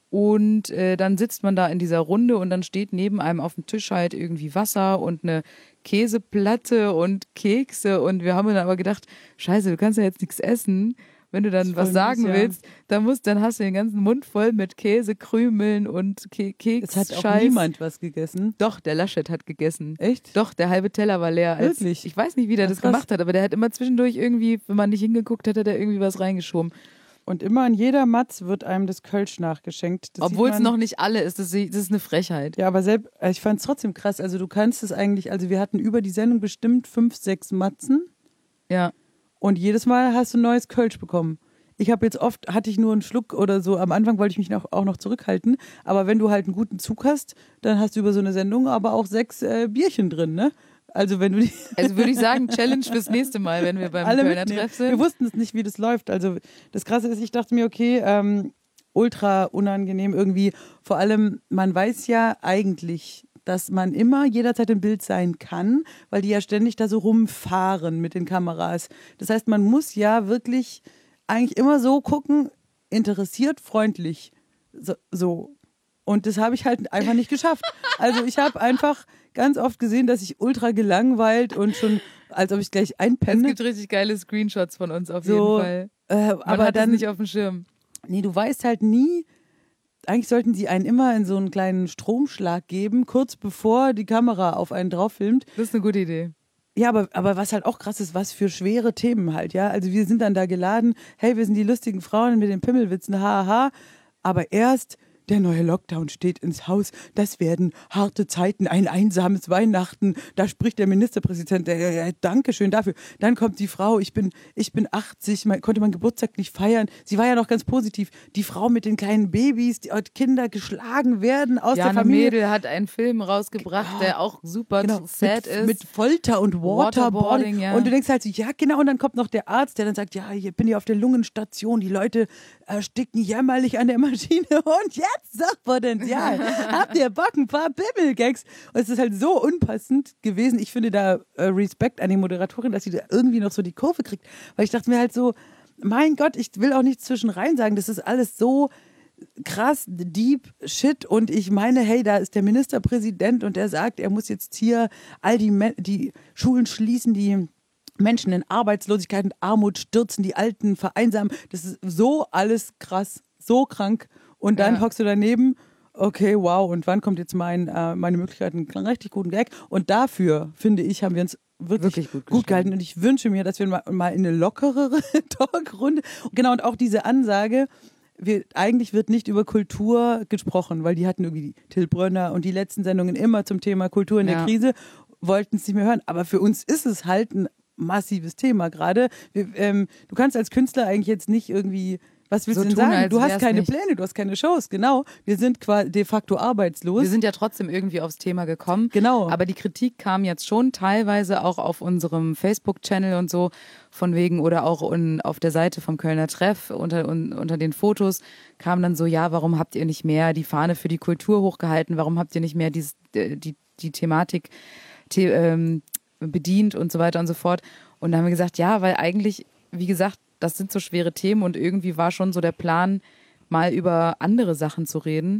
Und äh, dann sitzt man da in dieser Runde und dann steht neben einem auf dem Tisch halt irgendwie Wasser und eine Käseplatte und Kekse. Und wir haben dann aber gedacht, scheiße, du kannst ja jetzt nichts essen. Wenn du dann was sagen mies, ja. willst, dann, musst, dann hast du den ganzen Mund voll mit Käse, Krümeln und Ke Keks. Es hat auch Scheiß. niemand was gegessen. Doch, der Laschet hat gegessen. Echt? Doch, der halbe Teller war leer. Als, Wirklich? Ich weiß nicht, wie der Ach, das krass. gemacht hat, aber der hat immer zwischendurch irgendwie, wenn man nicht hingeguckt hat, hat er irgendwie was reingeschoben. Und immer an jeder Matz wird einem das Kölsch nachgeschenkt. Das Obwohl sieht es man- noch nicht alle ist. Das, das ist eine Frechheit. Ja, aber selbst, ich fand es trotzdem krass. Also du kannst es eigentlich, also wir hatten über die Sendung bestimmt fünf, sechs Matzen Ja. und jedes Mal hast du ein neues Kölsch bekommen. Ich habe jetzt oft, hatte ich nur einen Schluck oder so, am Anfang wollte ich mich noch, auch noch zurückhalten, aber wenn du halt einen guten Zug hast, dann hast du über so eine Sendung aber auch sechs äh, Bierchen drin, ne? Also wenn du die Also würde ich sagen, Challenge fürs nächste Mal, wenn wir beim alle Kölner mitnehmen. Treff sind. Wir wussten es nicht, wie das läuft. Also das Krasse ist, ich dachte mir, okay, ähm, ultra unangenehm irgendwie. Vor allem, man weiß ja eigentlich, dass man immer jederzeit im Bild sein kann, weil die ja ständig da so rumfahren mit den Kameras. Das heißt, man muss ja wirklich eigentlich immer so gucken, interessiert, freundlich. So. so. Und das habe ich halt einfach nicht geschafft. Also ich habe einfach ganz oft gesehen, dass ich ultra gelangweilt und schon, als ob ich gleich Es einpenne. gibt richtig geile Screenshots von uns auf So, jeden Fall. Äh, Man aber hat dann, das nicht auf dem Schirm. nee, du weißt halt nie, eigentlich sollten sie einen immer in so einen kleinen Stromschlag geben, kurz bevor die Kamera auf einen drauf filmt. Das ist eine gute Idee. Ja, aber, aber was halt auch krass ist, was für schwere Themen halt, ja. Also wir sind dann da geladen, hey, wir sind die lustigen Frauen mit den Pimmelwitzen, haha. Aber erst der neue Lockdown steht ins Haus. Das werden harte Zeiten, ein einsames Weihnachten. Da spricht der Ministerpräsident, der, der, Dankeschön dafür. Dann kommt die Frau, ich bin, ich bin achtzig, man, konnte meinen Geburtstag nicht feiern. Sie war ja noch ganz positiv. Die Frau mit den kleinen Babys, die Kinder geschlagen werden aus Jane der Familie. Mädel hat einen Film rausgebracht, der auch super Genau, sad mit, ist. mit Folter und Waterboarding. Waterboarding, ja. Und du denkst halt so, ja genau, und dann kommt noch der Arzt, der dann sagt, ja, ich bin hier auf der Lungenstation, die Leute ersticken jämmerlich an der Maschine und jetzt Sachpotenzial. Habt ihr Bock, ein paar Bimmelgags? Und es ist halt so unpassend gewesen. Ich finde da äh, Respekt an die Moderatorin, dass sie da irgendwie noch so die Kurve kriegt. Weil ich dachte mir halt so, mein Gott, ich will auch nichts zwischen rein sagen, das ist alles so krass, deep shit und ich meine, hey, da ist der Ministerpräsident und der sagt, er muss jetzt hier all die, Men- die Schulen schließen, die Menschen in Arbeitslosigkeit und Armut stürzen, die Alten vereinsamen. Das ist so alles krass, so krank. Und dann Ja. hockst du daneben, okay, wow, und wann kommt jetzt mein, äh, meine Möglichkeit, einen richtig guten Gag? Und dafür, finde ich, haben wir uns wirklich, Wirklich gut gut, geschlagen. gehalten. Und ich wünsche mir, dass wir mal, mal in eine lockerere Talkrunde, genau, und auch diese Ansage, wir, eigentlich wird nicht über Kultur gesprochen, weil die hatten irgendwie Till Brönner und die letzten Sendungen immer zum Thema Kultur in Ja. der Krise, wollten es nicht mehr hören. Aber für uns ist es halt ein massives Thema gerade. Wir, ähm, du kannst als Künstler eigentlich jetzt nicht irgendwie, was willst So du denn tun, sagen? als Du hast wär's keine nicht. Pläne, du hast keine Shows, genau. Wir sind quasi de facto arbeitslos. Wir sind ja trotzdem irgendwie aufs Thema gekommen. Genau. Aber die Kritik kam jetzt schon teilweise auch auf unserem Facebook-Channel und so von wegen oder auch in, auf der Seite vom Kölner Treff unter, un, unter den Fotos kam dann so, ja, warum habt ihr nicht mehr die Fahne für die Kultur hochgehalten? Warum habt ihr nicht mehr dieses, die, die, die Thematik the, ähm, bedient und so weiter und so fort? Und da haben wir gesagt, ja, weil eigentlich, wie gesagt, das sind so schwere Themen und irgendwie war schon so der Plan, mal über andere Sachen zu reden.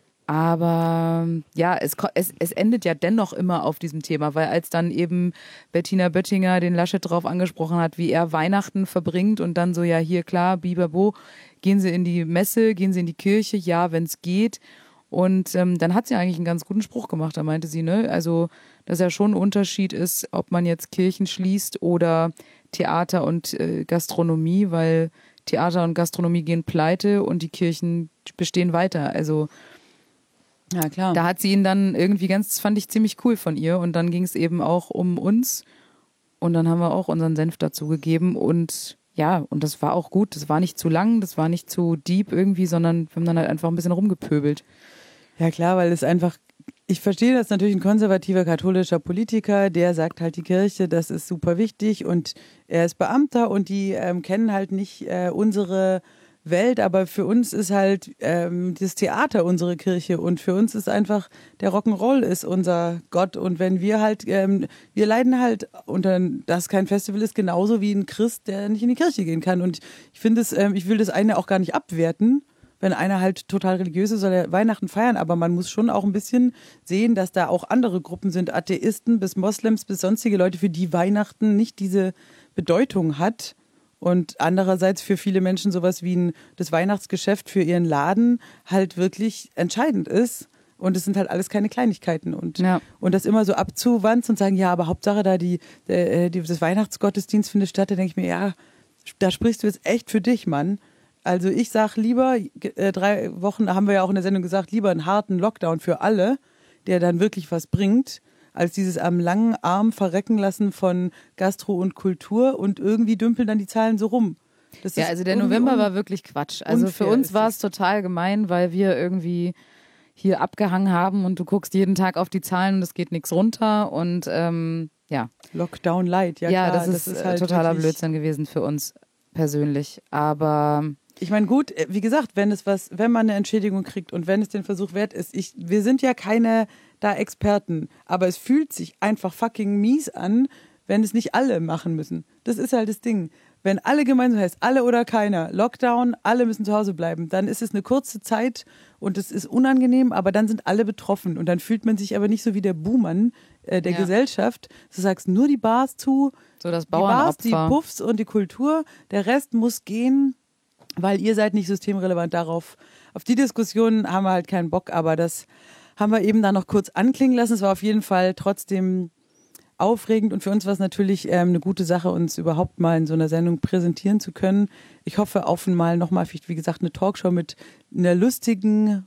Aber ja, es, es, es endet ja dennoch immer auf diesem Thema, weil als dann eben Bettina Böttinger den Laschet drauf angesprochen hat, wie er Weihnachten verbringt und dann so, ja hier klar, Bibabo, gehen Sie in die Messe, gehen Sie in die Kirche, ja, wenn es geht. Und ähm, dann hat sie eigentlich einen ganz guten Spruch gemacht. Da meinte sie, ne, also, dass ja schon ein Unterschied ist, ob man jetzt Kirchen schließt oder Theater und äh, Gastronomie, weil Theater und Gastronomie gehen pleite und die Kirchen bestehen weiter. Also Ja, klar. da hat sie ihn dann irgendwie ganz, das fand ich ziemlich cool von ihr. Und dann ging es eben auch um uns. Und dann haben wir auch unseren Senf dazu gegeben. Und ja, und das war auch gut. Das war nicht zu lang, das war nicht zu deep irgendwie, sondern wir haben dann halt einfach ein bisschen rumgepöbelt. Ja klar, weil es einfach, ich verstehe das natürlich, ein konservativer katholischer Politiker, der sagt halt die Kirche, das ist super wichtig und er ist Beamter und die ähm, kennen halt nicht äh, unsere Welt, aber für uns ist halt ähm, das Theater unsere Kirche und für uns ist einfach, der Rock'n'Roll ist unser Gott und wenn wir halt, ähm, wir leiden halt unter, dass kein Festival ist, genauso wie ein Christ, der nicht in die Kirche gehen kann und ich finde es, ähm, ich will das eine auch gar nicht abwerten. Wenn einer halt total religiös ist, soll er Weihnachten feiern, aber man muss schon auch ein bisschen sehen, dass da auch andere Gruppen sind, Atheisten bis Moslems bis sonstige Leute, für die Weihnachten nicht diese Bedeutung hat und andererseits für viele Menschen sowas wie ein, das Weihnachtsgeschäft für ihren Laden halt wirklich entscheidend ist und es sind halt alles keine Kleinigkeiten und, Ja. und das immer so abzuwanzen und sagen, ja, aber Hauptsache da die, die, die das Weihnachtsgottesdienst findet statt, da denke ich mir, ja, da sprichst du jetzt echt für dich, Mann. Also ich sage lieber, äh, drei Wochen, haben wir ja auch in der Sendung gesagt, lieber einen harten Lockdown für alle, der dann wirklich was bringt, als dieses am langen Arm verrecken lassen von Gastro und Kultur und irgendwie dümpeln dann die Zahlen so rum. Das Ja, ist also der irgendwie November un- war wirklich Quatsch. Also für unfair uns ist war es. es total gemein, weil wir irgendwie hier abgehangen haben und du guckst jeden Tag auf die Zahlen und es geht nichts runter und ähm, ja. Lockdown light, ja, Ja, klar, das ist, halt totaler wirklich- Blödsinn gewesen für uns persönlich. Aber Ich meine, gut, äh, wie gesagt, wenn es was, wenn man eine Entschädigung kriegt und wenn es den Versuch wert ist, ich, wir sind ja keine da Experten, aber es fühlt sich einfach fucking mies an, wenn es nicht alle machen müssen. Das ist halt das Ding. Wenn alle gemeinsam heißt, alle oder keiner, Lockdown, alle müssen zu Hause bleiben, dann ist es eine kurze Zeit und es ist unangenehm, aber dann sind alle betroffen und dann fühlt man sich aber nicht so wie der Buhmann äh, der Ja. Gesellschaft. Du sagst nur die Bars zu, so das die Bars, die Bauernopfer. Puffs und die Kultur, der Rest muss gehen, weil ihr seid nicht systemrelevant darauf. Auf die Diskussion haben wir halt keinen Bock, aber das haben wir eben da noch kurz anklingen lassen. Es war auf jeden Fall trotzdem aufregend und für uns war es natürlich ähm, eine gute Sache, uns überhaupt mal in so einer Sendung präsentieren zu können. Ich hoffe auf einmal nochmal, wie gesagt, eine Talkshow mit einer lustigen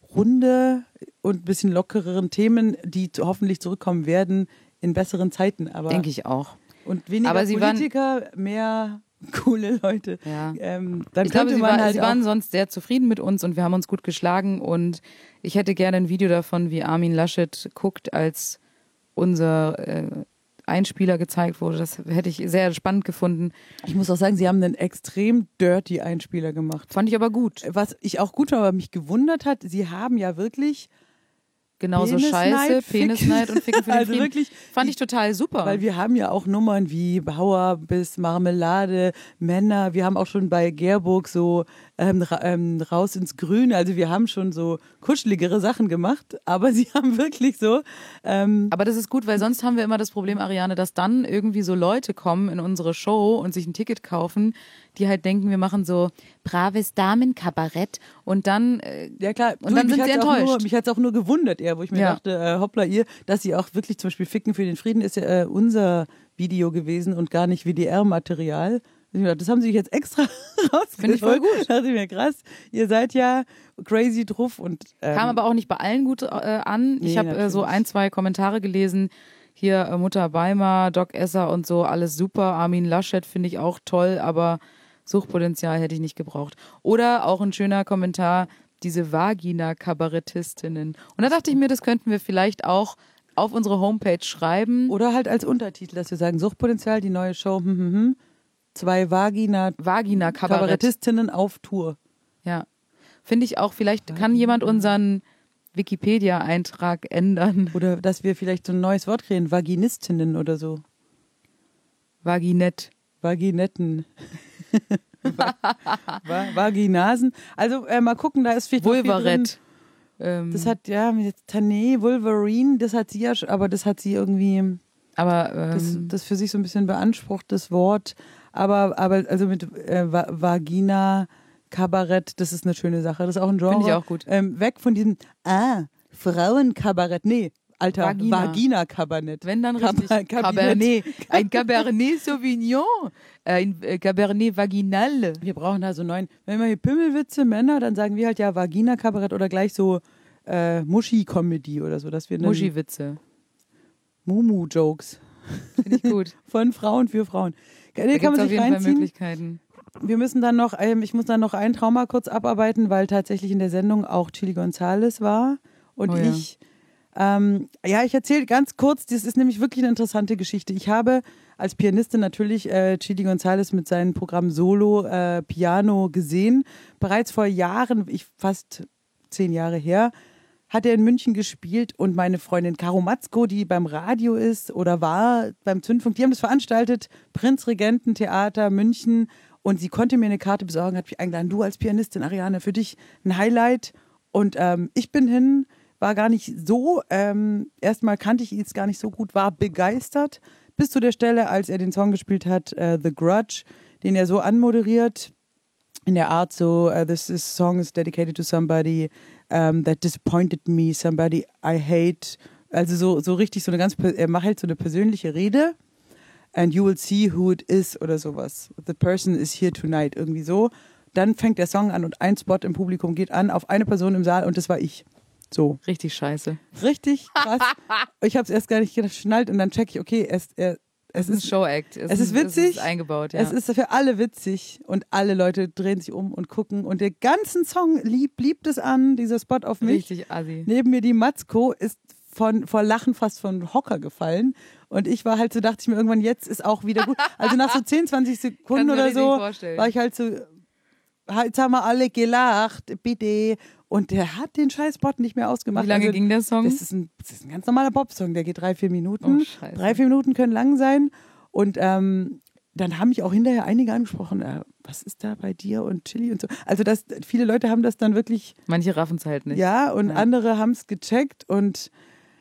Runde und ein bisschen lockereren Themen, die zu, hoffentlich zurückkommen werden in besseren Zeiten. Aber Denke ich auch. und weniger Aber sie waren- Politiker, mehr coole Leute. Ja. Ähm, dann Ich glaube, könnte sie, man war, halt sie waren auch, sonst sehr zufrieden mit uns und wir haben uns gut geschlagen und ich hätte gerne ein Video davon, wie Armin Laschet guckt, als unser äh, Einspieler gezeigt wurde. Das hätte ich sehr spannend gefunden. ich muss auch sagen, sie haben einen extrem dirty Einspieler gemacht. Fand ich aber gut. Was ich auch gut fand, aber mich gewundert hat, sie haben ja wirklich, Genauso Penisneid, scheiße, Ficken. Penisneid und Ficken für den Also Frieden. wirklich, Fand ich total super. weil wir haben ja auch Nummern wie Bauer bis Marmelade, Männer, wir haben auch schon bei Gerburg so ähm, ra ähm, raus ins Grüne, also wir haben schon so kuscheligere Sachen gemacht, aber sie haben wirklich so, ähm, Aber das ist gut, weil sonst haben wir immer das Problem, Ariane, dass dann irgendwie so Leute kommen in unsere Show und sich ein Ticket kaufen, die halt denken, wir machen so braves Damenkabarett und dann äh, ja klar, Und dann mich sind sie hat's auch enttäuscht. Nur, mich hat es auch nur gewundert, eher, wo ich mir Ja. dachte, äh, hoppla ihr, dass sie auch wirklich zum Beispiel Ficken für den Frieden ist ja äh, unser Video gewesen und gar nicht W D R-Material. Das haben sie sich jetzt extra rausgeholt. Finde ich voll gut. Dachte ich mir, krass, ihr seid ja crazy drauf. Und, ähm, kam aber auch nicht bei allen gut äh, an. Ich Nee, habe äh, so natürlich. ein, zwei Kommentare gelesen. Hier äh, Mutter Beimer, Doc Esser und so, alles super. Armin Laschet finde ich auch toll, aber Suchtpotenzial hätte ich nicht gebraucht. Oder auch ein schöner Kommentar, diese Vagina-Kabarettistinnen. Und da dachte ich mir, das könnten wir vielleicht auch auf unsere Homepage schreiben. Oder halt als Untertitel, dass wir sagen, Suchtpotenzial, die neue Show, hm, hm, hm. Zwei Vagina Vagina-Kabarett. Kabarettistinnen auf Tour. Ja. Finde ich auch, vielleicht kann jemand unseren Wikipedia-Eintrag ändern. Oder dass wir vielleicht so ein neues Wort kriegen, Vaginistinnen oder so. Vaginett. Vaginetten. Va Vaginasen. Also äh, mal gucken, da ist vielleicht noch viel drin. Vulvarett. Ähm, Das hat, ja, jetzt Tané, Wolverine, das hat sie ja, sch- aber das hat sie irgendwie, aber das, ähm, das für sich so ein bisschen beansprucht, das Wort. Aber, aber also mit äh, Va Vagina, Kabarett, das ist eine schöne Sache. Das ist auch ein Genre. Finde ich auch gut. Ähm, weg von diesem, ah, Frauenkabarett. Nee, Alter, Vagina. Vagina-Kabinett. Wenn dann Kab- richtig Kabinett. Cabernet. Ein Cabernet Sauvignon. Ein äh, Cabernet Vaginal. Wir brauchen da so neuen, wenn wir hier Pimmelwitze, Männer, dann sagen wir halt ja Vagina-Kabarett oder gleich so äh, Muschi-Comedy oder so, dass wir dann Muschi-Witze. Mumu-Jokes Finde ich gut. von Frauen für Frauen. Da Nee, kann gibt es man auf sich jeden Fall reinziehen. Möglichkeiten. Wir müssen dann noch, ähm, ich muss dann noch ein Trauma kurz abarbeiten, weil tatsächlich in der Sendung auch Chili González war und Oh ja. ich, ähm, ja, ich erzähle ganz kurz, das ist nämlich wirklich eine interessante Geschichte. Ich habe als Pianistin natürlich äh, Chili González mit seinem Programm Solo äh, Piano gesehen. Bereits vor Jahren, ich fast zehn Jahre her, hat er in München gespielt und meine Freundin Caro Matzko, die beim Radio ist oder war beim Zündfunk, die haben das veranstaltet, Prinzregententheater München, und sie konnte mir eine Karte besorgen, hat mich eingeladen, du als Pianistin, Ariane, für dich ein Highlight. Und ähm, ich bin hin, war gar nicht so, ähm, erstmal kannte ich ihn jetzt gar nicht so gut, war begeistert, bis zu der Stelle, als er den Song gespielt hat, uh, The Grudge, den er so anmoderiert, in der Art so, uh, this is, song is dedicated to somebody um, that disappointed me, somebody I hate. Also so, so richtig so eine ganz, er macht halt so eine persönliche Rede. And you will see who it is oder sowas. The person is here tonight, irgendwie so. Dann fängt der Song an und ein Spot im Publikum geht an auf eine Person im Saal und das war ich. So. Richtig scheiße. Richtig krass. Ich habe es erst gar nicht geschnallt und dann check ich, okay, es, er, es Es ist ein ist Show-Act. es ist witzig. Es ist eingebaut, ja. Es ist für alle witzig und alle Leute drehen sich um und gucken und der ganzen Song lieb, liebt es an, dieser Spot auf mich. Richtig assi. Neben mir die Matzko ist von, vor Lachen fast von Hocker gefallen und ich war halt so, dachte ich mir irgendwann, jetzt ist auch wieder gut. Also nach so zehn, zwanzig Sekunden Kannst du mir oder richtig so vorstellen. war ich halt so, jetzt haben wir alle gelacht, bitte. Und der hat den Scheißbot nicht mehr ausgemacht. Wie lange also, ging der Song? Das ist, ein, das ist ein ganz normaler Popsong, der geht drei, vier Minuten. Oh, scheiße. drei, vier Minuten können lang sein. Und ähm, dann haben mich auch hinterher einige angesprochen, äh, was ist da bei dir und Chili und so. Also das, viele Leute haben das dann wirklich, Manche raffen es halt nicht. ja, und Ja. andere haben es gecheckt und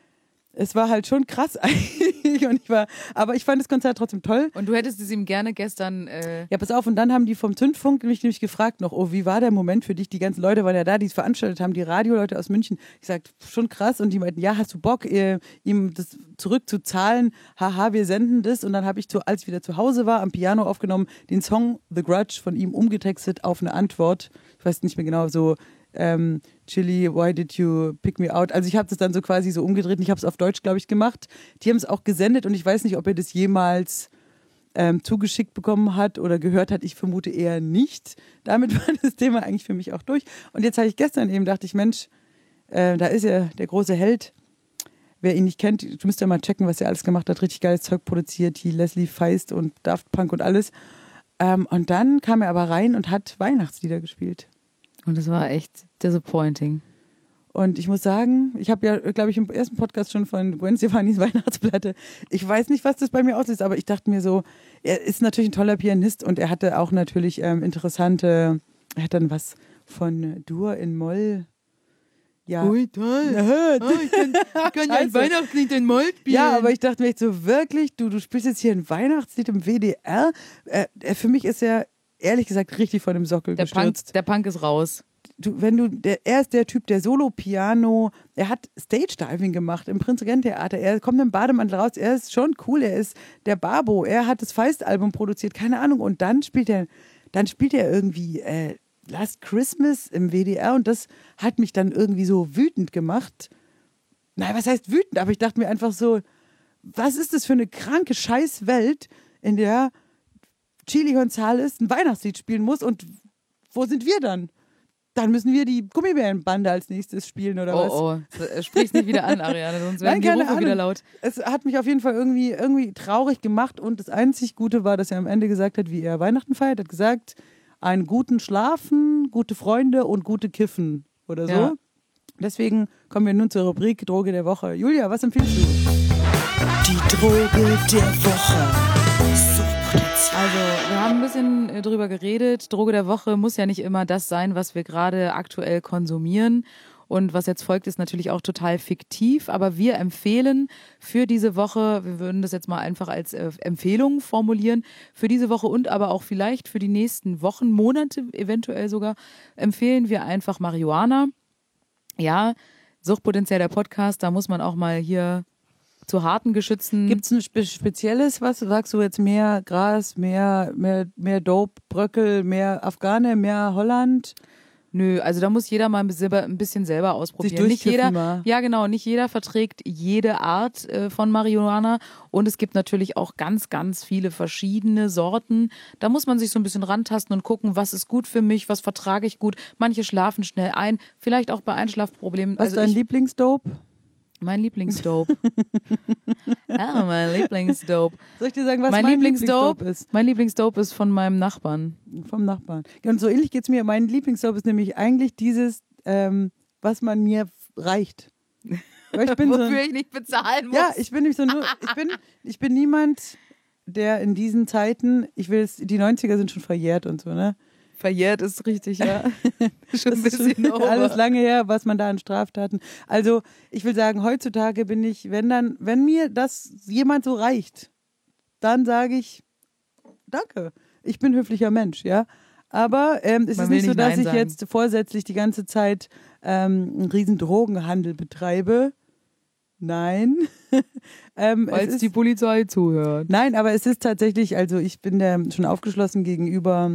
es war halt schon krass eigentlich. Und ich war, aber ich fand das Konzert trotzdem toll. Und du hättest es ihm gerne gestern. Äh, Ja, pass auf, und dann haben die vom Zündfunk mich nämlich gefragt noch, oh, wie war der Moment für dich? Die ganzen Leute waren ja da, die es veranstaltet haben, die Radioleute aus München. Ich sagte, schon krass. Und die meinten, ja, hast du Bock, ihr, ihm das zurückzuzahlen? Haha, wir senden das. Und dann habe ich, zu, als ich wieder zu Hause war, am Piano aufgenommen, den Song The Grudge von ihm umgetextet auf eine Antwort. Ich weiß nicht mehr genau, so ähm, Chili, why did you pick me out? Also ich habe das dann so quasi so umgedreht und ich habe es auf Deutsch, glaube ich, gemacht. Die haben es auch gesendet und ich weiß nicht, ob er das jemals ähm, zugeschickt bekommen hat oder gehört hat. Ich vermute eher nicht. Damit war das Thema eigentlich für mich auch durch. Und jetzt habe ich gestern eben, dachte ich, Mensch, äh, da ist er, der große Held. Wer ihn nicht kennt, du müsst ja mal checken, was er alles gemacht hat. Richtig geiles Zeug produziert, die Leslie Feist und Daft Punk und alles. Ähm, und dann kam er aber rein und hat Weihnachtslieder gespielt. und das war echt disappointing. Und ich muss sagen, ich habe ja, glaube ich, im ersten Podcast schon von Gwen Stefani's Weihnachtsplatte. Ich weiß nicht, was das bei mir auslöst, aber ich dachte mir so, er ist natürlich ein toller Pianist und er hatte auch natürlich ähm, interessante, er hat dann was von Dur in Moll. Ja. Ui, toll. Ja, Oh, ich kann, ich kann ja ein Also- Weihnachtslied in Moll spielen. ja, aber ich dachte mir echt so, wirklich, du, du spielst jetzt hier ein Weihnachtslied im W D R? Äh, äh, für mich ist er, ehrlich gesagt, richtig von dem Sockel der, Punk, gestürzt. der Punk ist raus. Du, wenn du, der, er ist der Typ, der Solo-Piano, er hat Stage-Diving gemacht im Prinzregent-Theater, er kommt im Bademantel raus, er ist schon cool, er ist der Babo, er hat das Feist-Album produziert, keine Ahnung, und dann spielt er, dann spielt er irgendwie äh, Last Christmas im W D R und das hat mich dann irgendwie so wütend gemacht. Nein, was heißt wütend, aber ich dachte mir einfach so, was ist das für eine kranke Scheißwelt, in der Chili González ein Weihnachtslied spielen muss und wo sind wir dann? Dann müssen wir die Gummibärenbande als nächstes spielen oder was? Oh, oh. Sprich's nicht wieder an, Ariane, sonst werden Nein, die keine Rufe wieder Ahnung. laut. Es hat mich auf jeden Fall irgendwie, irgendwie traurig gemacht und das einzig Gute war, dass er am Ende gesagt hat, wie er Weihnachten feiert, hat gesagt, einen guten Schlafen, gute Freunde und gute Kiffen oder so. Ja. Deswegen kommen wir nun zur Rubrik Droge der Woche. Julia, was empfiehlst du? Die Droge der Woche. Also, wir haben ein bisschen äh, drüber geredet. Droge der Woche muss ja nicht immer das sein, was wir gerade aktuell konsumieren. Und was jetzt folgt, ist natürlich auch total fiktiv, aber wir empfehlen für diese Woche, wir würden das jetzt mal einfach als äh, Empfehlung formulieren, für diese Woche und aber auch vielleicht für die nächsten Wochen, Monate eventuell sogar, empfehlen wir einfach Marihuana. Ja, Suchtpotenzial der Podcast, da muss man auch mal hier zu harten Geschützen. Gibt es ein spe spezielles, was sagst du jetzt, mehr Gras, mehr, mehr, mehr Dope, Bröckel, mehr Afghane, mehr Holland? Nö, also da muss jeder mal ein bisschen, ein bisschen selber ausprobieren. Sich Nicht jeder, mal. ja genau, nicht jeder verträgt jede Art äh, von Marihuana und es gibt natürlich auch ganz, ganz viele verschiedene Sorten. Da muss man sich so ein bisschen rantasten und gucken, was ist gut für mich, was vertrage ich gut. Manche schlafen schnell ein, vielleicht auch bei Einschlafproblemen. Was ist dein Lieblingsdope? Mein Lieblingsdope. ah, mein Lieblingsdope. Soll ich dir sagen, was mein, mein Lieblingsdope Lieblingsdope ist? Mein Lieblingsdope ist von meinem Nachbarn. Vom Nachbarn. Und so ähnlich geht es mir. Mein Lieblingsdope ist nämlich eigentlich dieses, ähm, was man mir reicht. Weil ich bin Wofür so ein, ich nicht bezahlen muss. ja, ich bin nicht so nur, ich bin, ich bin niemand, der in diesen Zeiten, ich will es, die neunziger sind schon verjährt und so, ne? Verjährt ist richtig, ja. Schon ein Das ist bisschen schon over. alles lange her, was man da an Straftaten. Also ich will sagen, heutzutage bin ich, wenn dann, wenn mir das jemand so reicht, dann sage ich, danke. Ich bin ein höflicher Mensch, ja. Aber ähm, es Man ist will nicht so, nicht dass Nein ich sagen. jetzt vorsätzlich die ganze Zeit ähm, einen riesen Drogenhandel betreibe. Nein. ähm, es Falls ist, die Polizei zuhört. Nein, aber es ist tatsächlich, also ich bin da schon aufgeschlossen gegenüber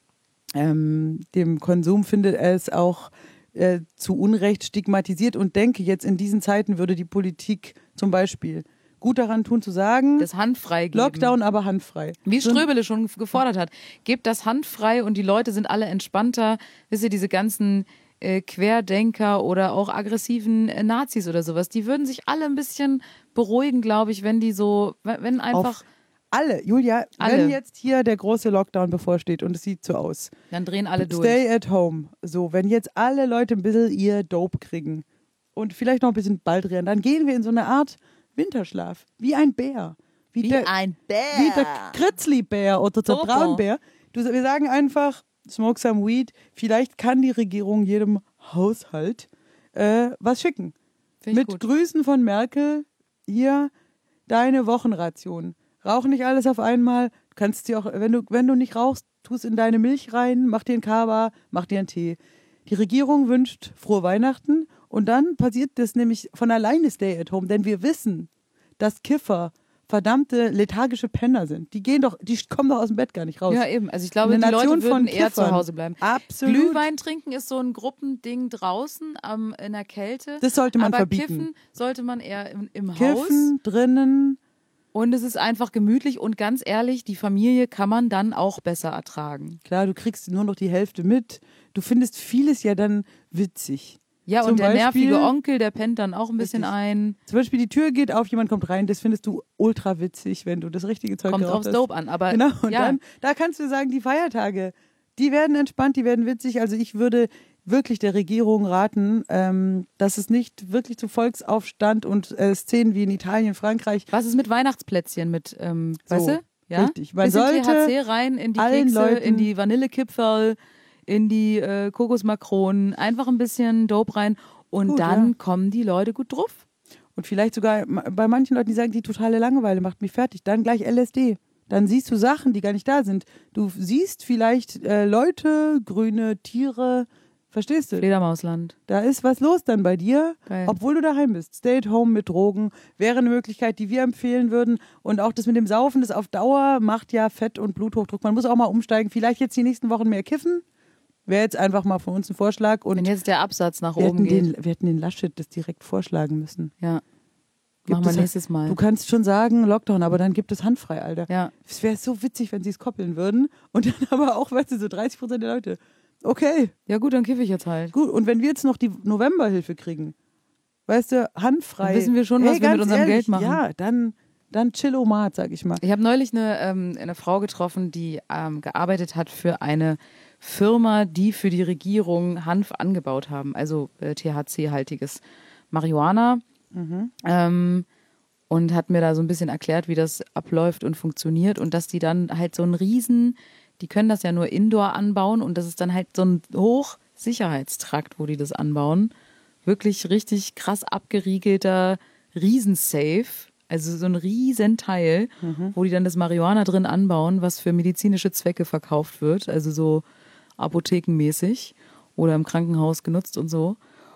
ähm, dem Konsum, finde es auch äh, zu Unrecht stigmatisiert und denke, jetzt in diesen Zeiten würde die Politik zum Beispiel gut daran tun zu sagen, Das handfrei geben. Lockdown, aber handfrei. Wie So- Ströbele schon gefordert hat. Gebt das handfrei und die Leute sind alle entspannter. Wisst ihr, diese ganzen äh, Querdenker oder auch aggressiven äh, Nazis oder sowas, die würden sich alle ein bisschen beruhigen, glaube ich, wenn die so, wenn wenn einfach, Auf alle, Julia, Alle. wenn jetzt hier der große Lockdown bevorsteht und es sieht so aus, dann drehen alle durch. stay at home, so, wenn jetzt alle Leute ein bisschen ihr Dope kriegen und vielleicht noch ein bisschen Baldrian, dann gehen wir in so eine Art Winterschlaf, wie ein Bär. Wie, Wie der, ein Bär. wie der Grizzlybär oder der Super. Braunbär. Du, wir sagen einfach, smoke some weed, vielleicht kann die Regierung jedem Haushalt äh, was schicken. Find ich Mit gut. Grüßen von Merkel, hier deine Wochenration. Rauch nicht alles auf einmal. Du kannst dir auch, wenn du, wenn du nicht rauchst, tu es in deine Milch rein, mach dir einen Kaba, mach dir einen Tee. Die Regierung wünscht frohe Weihnachten und dann passiert das nämlich von alleine Stay at Home, denn wir wissen, dass Kiffer verdammte lethargische Penner sind. Die gehen doch, die kommen doch aus dem Bett gar nicht raus. Ja, eben. Also ich glaube, Eine die Nation Leute würden von eher zu Kiffern. Hause bleiben. Absolut. Glühwein trinken ist so ein Gruppending draußen ähm, in der Kälte. Das sollte man aber verbieten. Kiffen sollte man eher im, im Haus. Kiffen, drinnen. Und es ist einfach gemütlich und ganz ehrlich, die Familie kann man dann auch besser ertragen. Klar, du kriegst nur noch die Hälfte mit. Du findest vieles ja dann witzig. Ja, Zum und der Beispiel- nervige Onkel, der pennt dann auch ein bisschen Richtig. ein. Zum Beispiel die Tür geht auf, jemand kommt rein. Das findest du ultra witzig, wenn du das richtige Zeug Kommt geraucht aufs hast. Dope an. Aber Genau, und ja, dann, da kannst du sagen, die Feiertage, die werden entspannt, die werden witzig. Also ich würde wirklich der Regierung raten, ähm, dass es nicht wirklich zu Volksaufstand und äh, Szenen wie in Italien, Frankreich, was ist mit Weihnachtsplätzchen, mit, ähm, So, weißt du? Ja? richtig. Man Bisschen sollte T H C rein in die allen Kekse, Leuten- in die Vanillekipferl, in die äh, Kokosmakronen, einfach ein bisschen Dope rein und Gut, dann ja. kommen die Leute gut drauf. und vielleicht sogar ma- bei manchen Leuten, die sagen, die totale Langeweile macht mich fertig, dann gleich L S D. Dann siehst du Sachen, die gar nicht da sind. Du siehst vielleicht äh, Leute, grüne Tiere, verstehst du? Fledermausland. Da ist was los dann bei dir, Geil. obwohl du daheim bist. Stay at home mit Drogen wäre eine Möglichkeit, die wir empfehlen würden. Und auch das mit dem Saufen, das auf Dauer macht ja Fett- und Bluthochdruck. Man muss auch mal umsteigen. Vielleicht jetzt die nächsten Wochen mehr kiffen. Wäre jetzt einfach mal von uns ein Vorschlag. Und Wenn jetzt der Absatz nach wir oben hätten, geht. den, wir hätten den Laschet das direkt vorschlagen müssen. Ja. Gibt Machen wir es- nächstes Mal. Du kannst schon sagen Lockdown, aber dann gibt es handfrei, Alter. Ja. Es wäre so witzig, wenn sie es koppeln würden. Und dann aber auch, weißt du, so dreißig Prozent der Leute. Okay, Ja gut, dann kiffe ich jetzt halt. gut. Und wenn wir jetzt noch die Novemberhilfe kriegen, weißt du, handfrei. Dann wissen wir schon, was wir ganz mit unserem ehrlich, Geld machen. Ja, dann, dann Chillomat, sag ich mal. Ich habe neulich eine, ähm, eine Frau getroffen, die ähm, gearbeitet hat für eine Firma, die für die Regierung Hanf angebaut haben, also äh, T H C-haltiges Marihuana. Ähm, und hat mir da so ein bisschen erklärt, wie das abläuft und funktioniert und dass die dann halt so einen riesen, die können das ja nur indoor anbauen und das ist dann halt so ein Hochsicherheitstrakt, wo die das anbauen. wirklich richtig krass abgeriegelter Riesensafe. Also so ein Riesenteil, mhm. wo die dann das Marihuana drin anbauen, was für medizinische Zwecke verkauft wird. Also so apothekenmäßig oder im Krankenhaus genutzt und so.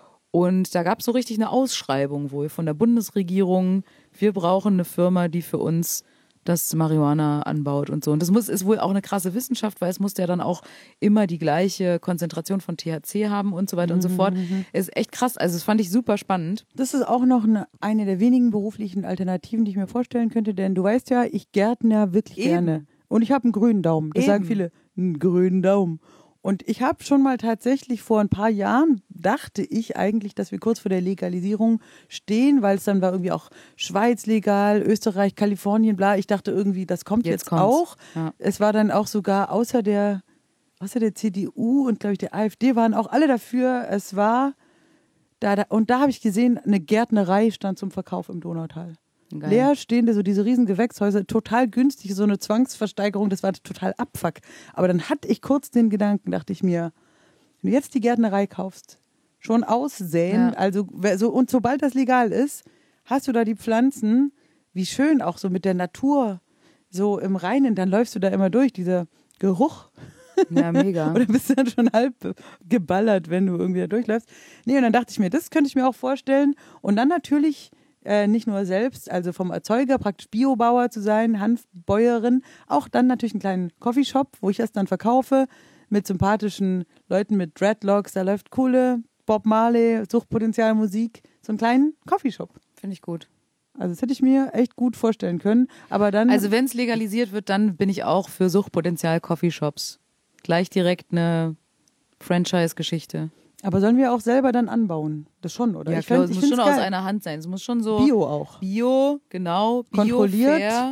Und da gab es so richtig eine Ausschreibung wohl von der Bundesregierung. Wir brauchen eine Firma, die für uns das Marihuana anbaut und so. Und das muss, ist wohl auch eine krasse Wissenschaft, weil es muss ja dann auch immer die gleiche Konzentration von T H C haben und so weiter und so fort. Mhm. Ist echt krass. Also das fand ich super spannend. Das ist auch noch eine, eine der wenigen beruflichen Alternativen, die ich mir vorstellen könnte, denn du weißt ja, ich gärtne ja wirklich Eben. gerne. Und ich habe einen grünen Daumen. Das Eben. sagen viele, einen grünen Daumen. Und ich habe schon mal tatsächlich vor ein paar Jahren, dachte ich eigentlich, dass wir kurz vor der Legalisierung stehen, weil es dann war irgendwie auch Schweiz legal, Österreich, Kalifornien, bla. Ich dachte irgendwie, das kommt jetzt, Jetzt kommt's. auch. Ja. Es war dann auch sogar außer der, außer der C D U und glaube ich der AfD waren auch alle dafür. Es war da, da und da habe ich gesehen, eine Gärtnerei stand zum Verkauf im Donautal. Geil. Leer stehende, so diese riesen Gewächshäuser, total günstig, so eine Zwangsversteigerung, das war total Abfuck. Aber dann hatte ich kurz den Gedanken, dachte ich mir, wenn du jetzt die Gärtnerei kaufst, schon aussäen, Ja. also so, und sobald das legal ist, hast du da die Pflanzen, wie schön auch so mit der Natur, so im Reinen, dann läufst du da immer durch, dieser Geruch. Ja, mega. Oder bist du dann schon halb geballert, wenn du irgendwie da durchläufst. Nee, und dann dachte ich mir, das könnte ich mir auch vorstellen. Und dann natürlich Äh, nicht nur selbst, also vom Erzeuger, praktisch Biobauer zu sein, Hanfbäuerin, auch dann natürlich einen kleinen Coffeeshop, wo ich das dann verkaufe, mit sympathischen Leuten mit Dreadlocks, da läuft coole Bob Marley, Suchtpotenzialmusik, so einen kleinen Coffeeshop. Finde ich gut. Also das hätte ich mir echt gut vorstellen können, aber dann... Also wenn es legalisiert wird, dann bin ich auch für Suchtpotenzial Coffeeshops. Gleich direkt eine Franchise-Geschichte. Aber sollen wir auch selber dann anbauen? Das schon, oder? Ja, ich klar, fänd- es ich muss schon find's aus geil. einer Hand sein. Es muss schon so Bio auch. Bio, genau, Bio, Kontrolliert. fair.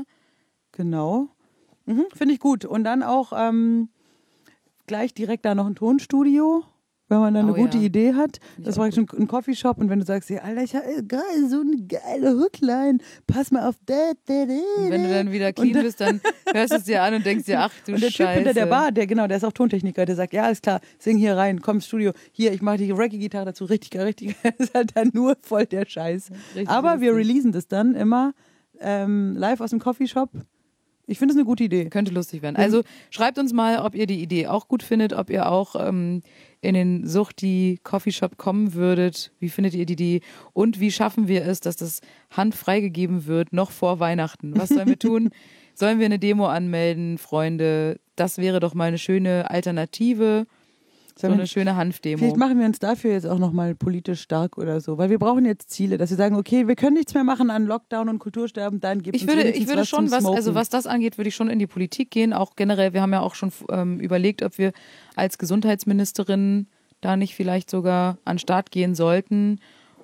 Genau. Mhm, finde ich gut. Und dann auch ähm, gleich direkt da noch ein Tonstudio, wenn man dann Oh eine gute ja. Idee hat. ich Das auch war schon ein Coffeeshop und wenn du sagst, ja, Alter, ich habe geil, so eine geile Hookline, pass mal auf das. Und wenn du dann wieder clean bist, dann hörst du es dir an und denkst dir, ach du Und der Scheiße. Typ hinter der Bar, der genau, der ist auch Tontechniker, der sagt, ja, alles klar, sing hier rein, komm ins Studio, hier, ich mache die Reggae-Gitarre dazu, richtig geil, richtig geil. Das ist halt dann nur voll der Scheiß. Richtig Aber wir lustig. releasen das dann immer ähm, live aus dem Coffeeshop. Ich finde es eine gute Idee. Könnte lustig werden. Also schreibt uns mal, ob ihr die Idee auch gut findet, ob ihr auch ähm, in den Suchti Coffeeshop kommen würdet. Wie findet ihr die Idee? Und wie schaffen wir es, dass das Hand freigegeben wird, noch vor Weihnachten? Was sollen wir tun? Sollen wir eine Demo anmelden, Freunde? Das wäre doch mal eine schöne Alternative. So Sollen wir- eine schöne Hanfdemo. Vielleicht machen wir uns dafür jetzt auch nochmal politisch stark oder so, weil wir brauchen jetzt Ziele, dass wir sagen, okay, wir können nichts mehr machen an Lockdown und Kultursterben, dann gibt Ich uns würde, wenigstens ich würde was schon, zum was, Smoken. also was das angeht, würde ich schon in die Politik gehen. Auch generell, wir haben ja auch schon ähm, überlegt, ob wir als Gesundheitsministerin da nicht vielleicht sogar an den Start gehen sollten.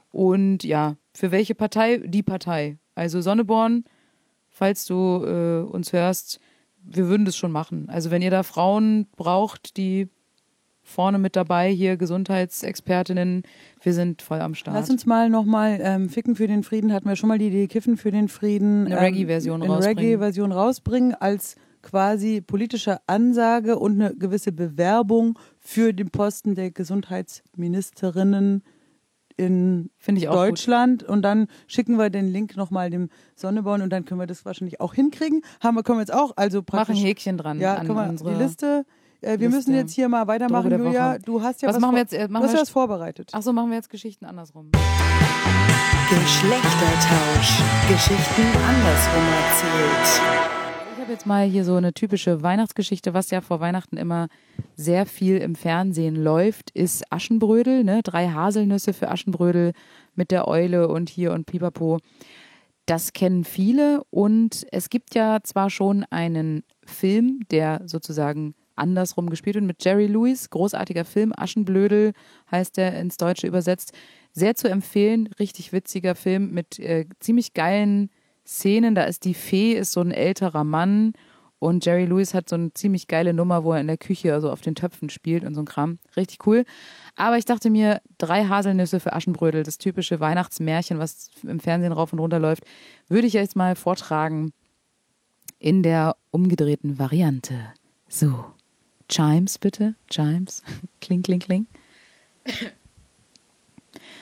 Und ja, für welche Partei? Die Partei. Also Sonneborn, falls du äh, uns hörst, wir würden das schon machen. Also wenn ihr da Frauen braucht, die vorne mit dabei, hier Gesundheitsexpertinnen, wir sind voll am Start. Lass uns mal nochmal ähm, Ficken für den Frieden, hatten wir schon mal die Idee, Kiffen für den Frieden. Eine ähm, Reggae-Version eine rausbringen. Reggae-Version rausbringen als quasi politische Ansage und eine gewisse Bewerbung für den Posten der Gesundheitsministerinnen in Finde ich auch Deutschland. Und dann schicken wir den Link nochmal dem Sonneborn und dann können wir das wahrscheinlich auch hinkriegen. Haben wir, können wir jetzt auch, also gut. Mach ein praktisch. Häkchen dran Ja, an können wir unsere die Liste. Äh, wir Liste. müssen jetzt hier mal weitermachen, Droge der Julia. Woche. Du hast ja Was was, machen wir vor- jetzt? Äh, Du machen hast wir ja was vorbereitet. Ach so, machen wir jetzt Geschichten andersrum. Geschlechtertausch. Geschichten andersrum erzählt. Ich habe jetzt mal hier so eine typische Weihnachtsgeschichte, was ja vor Weihnachten immer sehr viel im Fernsehen läuft, ist Aschenbrödel, ne? Drei Haselnüsse für Aschenbrödel mit der Eule und hier und Pipapo. Das kennen viele und es gibt ja zwar schon einen Film, der sozusagen andersrum gespielt wird mit Jerry Lewis, großartiger Film, Aschenblödel heißt der ins Deutsche übersetzt. Sehr zu empfehlen, richtig witziger Film mit äh, ziemlich geilen Szenen. Da ist die Fee, ist so ein älterer Mann und Jerry Lewis hat so eine ziemlich geile Nummer, wo er in der Küche also auf den Töpfen spielt und so ein Kram. Richtig cool. Aber ich dachte mir, drei Haselnüsse für Aschenbrödel, das typische Weihnachtsmärchen, was im Fernsehen rauf und runter läuft, würde ich jetzt mal vortragen in der umgedrehten Variante. So, Chimes bitte, Chimes. Kling, kling, kling.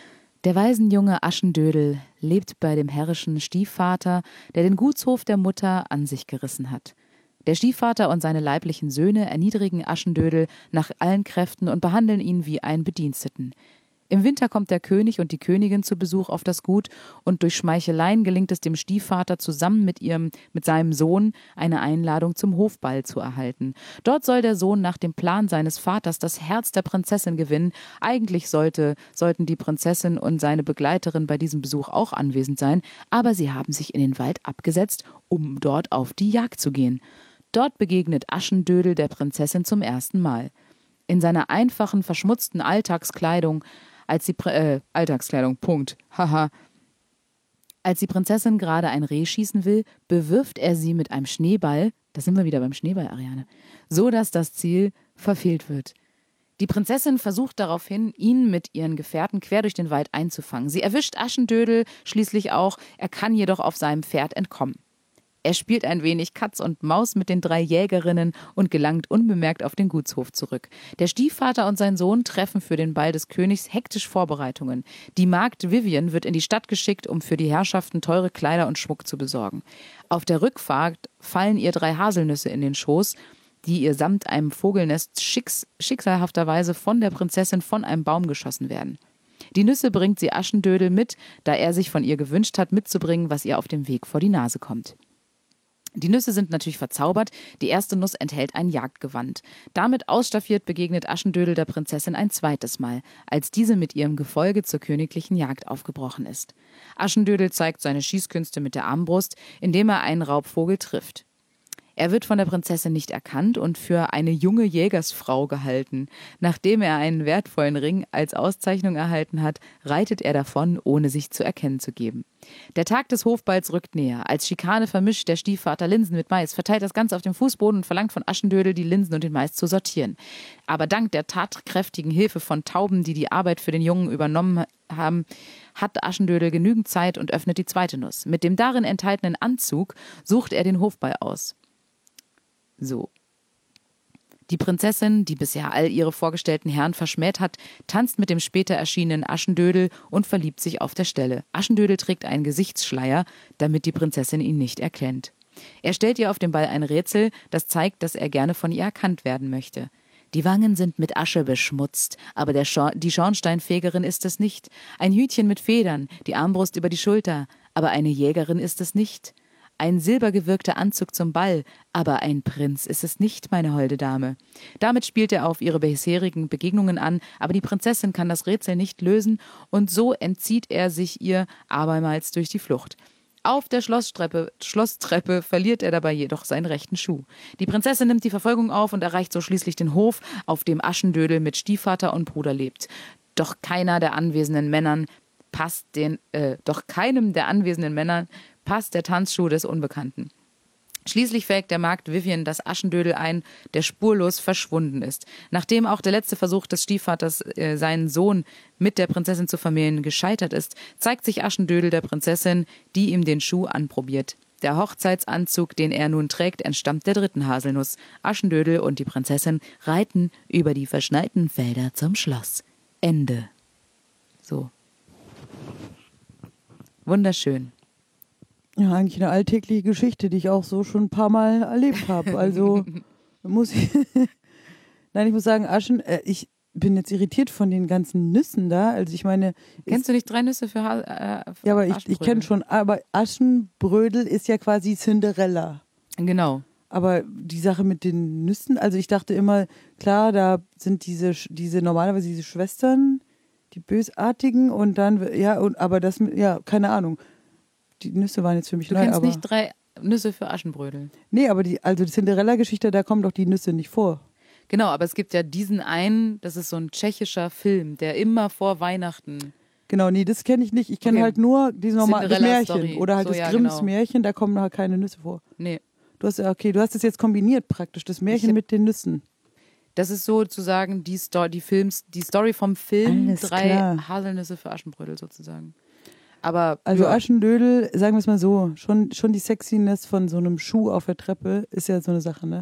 Der Waisenjunge Aschendödel lebt bei dem herrischen Stiefvater, der den Gutshof der Mutter an sich gerissen hat. Der Stiefvater und seine leiblichen Söhne erniedrigen Aschendödel nach allen Kräften und behandeln ihn wie einen Bediensteten. Im Winter kommt der König und die Königin zu Besuch auf das Gut und durch Schmeicheleien gelingt es dem Stiefvater zusammen mit ihrem, mit seinem Sohn eine Einladung zum Hofball zu erhalten. Dort soll der Sohn nach dem Plan seines Vaters das Herz der Prinzessin gewinnen. Eigentlich sollte, sollten die Prinzessin und seine Begleiterin bei diesem Besuch auch anwesend sein, aber sie haben sich in den Wald abgesetzt, um dort auf die Jagd zu gehen. Dort begegnet Aschendödel der Prinzessin zum ersten Mal. In seiner einfachen, verschmutzten Alltagskleidung Als die Pr äh, Alltagskleidung, Punkt. Haha. Als die Prinzessin gerade ein Reh schießen will, bewirft er sie mit einem Schneeball, da sind wir wieder beim Schneeball, Ariane, so dass das Ziel verfehlt wird. Die Prinzessin versucht daraufhin, ihn mit ihren Gefährten quer durch den Wald einzufangen. Sie erwischt Aschendödel schließlich auch, er kann jedoch auf seinem Pferd entkommen. Er spielt ein wenig Katz und Maus mit den drei Jägerinnen und gelangt unbemerkt auf den Gutshof zurück. Der Stiefvater und sein Sohn treffen für den Ball des Königs hektisch Vorbereitungen. Die Magd Vivian wird in die Stadt geschickt, um für die Herrschaften teure Kleider und Schmuck zu besorgen. Auf der Rückfahrt fallen ihr drei Haselnüsse in den Schoß, die ihr samt einem Vogelnest schicks schicksalhafterweise von der Prinzessin von einem Baum geschossen werden. Die Nüsse bringt sie Aschendödel mit, da er sich von ihr gewünscht hat, mitzubringen, was ihr auf dem Weg vor die Nase kommt. Die Nüsse sind natürlich verzaubert, die erste Nuss enthält ein Jagdgewand. Damit ausstaffiert begegnet Aschendödel der Prinzessin ein zweites Mal, als diese mit ihrem Gefolge zur königlichen Jagd aufgebrochen ist. Aschendödel zeigt seine Schießkünste mit der Armbrust, indem er einen Raubvogel trifft. Er wird von der Prinzessin nicht erkannt und für eine junge Jägersfrau gehalten. Nachdem er einen wertvollen Ring als Auszeichnung erhalten hat, reitet er davon, ohne sich zu erkennen zu geben. Der Tag des Hofballs rückt näher. Als Schikane vermischt der Stiefvater Linsen mit Mais, verteilt das Ganze auf dem Fußboden und verlangt von Aschendödel, die Linsen und den Mais zu sortieren. Aber dank der tatkräftigen Hilfe von Tauben, die die Arbeit für den Jungen übernommen haben, hat Aschendödel genügend Zeit und öffnet die zweite Nuss. Mit dem darin enthaltenen Anzug sucht er den Hofball aus. So. Die Prinzessin, die bisher all ihre vorgestellten Herren verschmäht hat, tanzt mit dem später erschienenen Aschendödel und verliebt sich auf der Stelle. Aschendödel trägt einen Gesichtsschleier, damit die Prinzessin ihn nicht erkennt. Er stellt ihr auf dem Ball ein Rätsel, das zeigt, dass er gerne von ihr erkannt werden möchte. Die Wangen sind mit Asche beschmutzt, aber der Schor- die Schornsteinfegerin ist es nicht. Ein Hütchen mit Federn, die Armbrust über die Schulter, aber eine Jägerin ist es nicht. Ein silbergewirkter Anzug zum Ball, aber ein Prinz ist es nicht, meine holde Dame. Damit spielt er auf ihre bisherigen Begegnungen an, aber die Prinzessin kann das Rätsel nicht lösen und so entzieht er sich ihr abermals durch die Flucht. Auf der Schlosstreppe, Schlosstreppe verliert er dabei jedoch seinen rechten Schuh. Die Prinzessin nimmt die Verfolgung auf und erreicht so schließlich den Hof, auf dem Aschendödel mit Stiefvater und Bruder lebt. Doch keiner der anwesenden Männern passt den, äh, doch keinem der anwesenden Männern passt der Tanzschuh des Unbekannten. Schließlich fällt der Magd Vivian das Aschendödel ein, der spurlos verschwunden ist. Nachdem auch der letzte Versuch des Stiefvaters, äh, seinen Sohn mit der Prinzessin zu vermählen, gescheitert ist, zeigt sich Aschendödel der Prinzessin, die ihm den Schuh anprobiert. Der Hochzeitsanzug, den er nun trägt, entstammt der dritten Haselnuss. Aschendödel und die Prinzessin reiten über die verschneiten Felder zum Schloss. Ende. So. Wunderschön. Ja, eigentlich eine alltägliche Geschichte, die ich auch so schon ein paar Mal erlebt habe. Also muss ich. Nein, ich muss sagen, Aschen, äh, ich bin jetzt irritiert von den ganzen Nüssen da. Also ich meine. Kennst du nicht drei Nüsse für, ha äh, für Ja, aber ich, ich kenne schon, aber Aschenbrödel ist ja quasi Cinderella. Genau. Aber die Sache mit den Nüssen, also ich dachte immer, klar, da sind diese, diese normalerweise diese Schwestern, die Bösartigen und dann, ja, und aber das, ja, keine Ahnung. Die Nüsse waren jetzt für mich Du neu, kennst aber nicht drei Nüsse für Aschenbrödel. Nee, aber die, also die Cinderella-Geschichte, da kommen doch die Nüsse nicht vor. Genau, aber es gibt ja diesen einen, das ist so ein tschechischer Film, der immer vor Weihnachten. Genau, nee, das kenne ich nicht. Ich kenne Okay. halt nur dieses normale das Märchen Story. oder halt So, das ja, Grimms genau. Märchen, da kommen halt keine Nüsse vor. Nee. Du hast okay, du hast es jetzt kombiniert praktisch, das Märchen Ich- mit den Nüssen. Das ist sozusagen die, Sto die, Films, die Story vom Film, Alles drei klar. Haselnüsse für Aschenbrödel sozusagen. Aber Also ja, Aschendödel, sagen wir es mal so, schon, schon die Sexiness von so einem Schuh auf der Treppe ist ja so eine Sache, ne?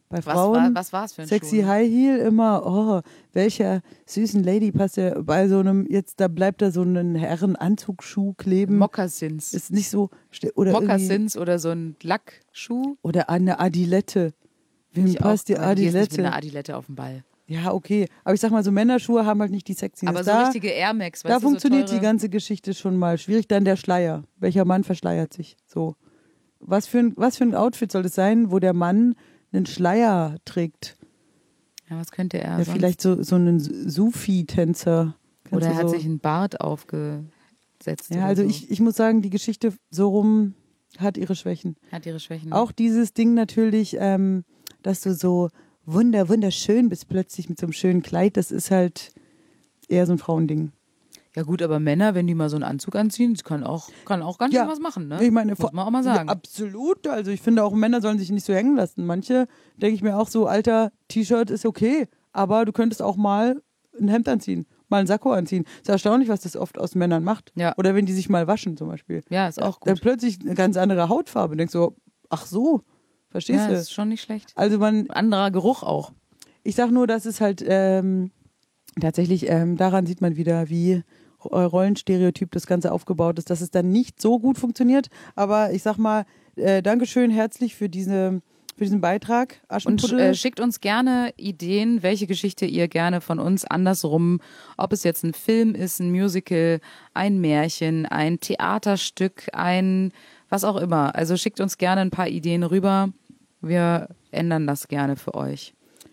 Bei Was Frauen, war, was war es für ein sexy Schuh? High Heel immer, oh, welcher süßen Lady passt ja bei so einem, jetzt da bleibt da so ein Herrenanzugsschuh kleben. Mokassins. Ist nicht so, oder irgendwie, Mokassins oder so ein Lackschuh. oder eine Adilette. Wem Ich passt auch, die weil du gehst nicht mit einer Adilette? Adilette auf den Ball. Ja, okay. Aber ich sag mal, so Männerschuhe haben halt nicht die Sexiness. Aber so da, richtige Air Max, weißt da du, so funktioniert teure. die ganze Geschichte schon mal. Schwierig dann der Schleier. Welcher Mann verschleiert sich? So. Was für ein, was für ein Outfit soll das sein, wo der Mann einen Schleier trägt? Ja, was könnte er Ja, sonst? vielleicht so, so einen Sufi-Tänzer. Kennst Oder du er hat so? sich einen Bart aufgesetzt. Ja, oder also so. ich, ich muss sagen, die Geschichte so rum hat ihre Schwächen. Hat ihre Schwächen. Auch dieses Ding natürlich, ähm, dass du so wunder, wunderschön bist plötzlich mit so einem schönen Kleid, das ist halt eher so ein Frauending. Ja gut, aber Männer, wenn die mal so einen Anzug anziehen, das kann auch, kann auch ganz Ja, schön was machen, ne? Ich meine, Muss man auch mal sagen. Ja, absolut. Also ich finde auch, Männer sollen sich nicht so hängen lassen. Manche denke ich mir auch so, alter, T-Shirt ist okay, aber du könntest auch mal ein Hemd anziehen, mal einen Sakko anziehen. Ist erstaunlich, was das oft aus Männern macht. Ja. Oder wenn die sich mal waschen zum Beispiel. Ja, ist auch Dann gut. plötzlich eine ganz andere Hautfarbe. Denkst du, ach so, verstehst Ja, du? das ist schon nicht schlecht. Also man, Anderer Geruch auch. ich sag nur, dass es halt ähm, tatsächlich, ähm, daran sieht man wieder, wie Rollenstereotyp das Ganze aufgebaut ist, dass es dann nicht so gut funktioniert. Aber ich sag mal, äh, Dankeschön herzlich für, diese, für diesen Beitrag. Und Aschenputtel. äh, schickt uns gerne Ideen, welche Geschichte ihr gerne von uns andersrum, ob es jetzt ein Film ist, ein Musical, ein Märchen, ein Theaterstück, ein was auch immer. Also schickt uns gerne ein paar Ideen rüber. Wir ändern das gerne für euch.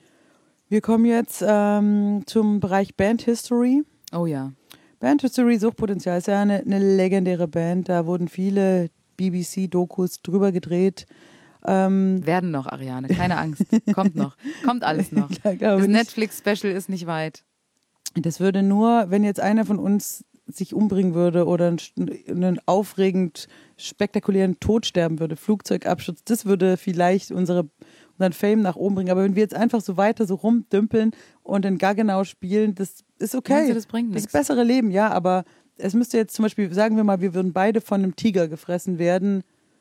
Wir kommen jetzt ähm, zum Bereich Band History. Oh ja. Band History, Suchtpotenzial, ist ja eine, eine legendäre Band. Da wurden viele B B C-Dokus drüber gedreht. Ähm, Werden noch, Ariane, keine Angst. Kommt noch. Kommt alles noch. Ja, glaube Das ich. Netflix-Special ist nicht weit. Das würde nur, wenn jetzt einer von uns sich umbringen würde oder einen, einen aufregend spektakulären Tod sterben würde, Flugzeugabsturz, das würde vielleicht unsere, unseren Fame nach oben bringen. Aber wenn wir jetzt einfach so weiter so rumdümpeln und in Gaggenau spielen, das ist okay. Meinst du, das bringt Das nichts? bessere Leben, ja, aber es müsste jetzt zum Beispiel, sagen wir mal, wir würden beide von einem Tiger gefressen werden.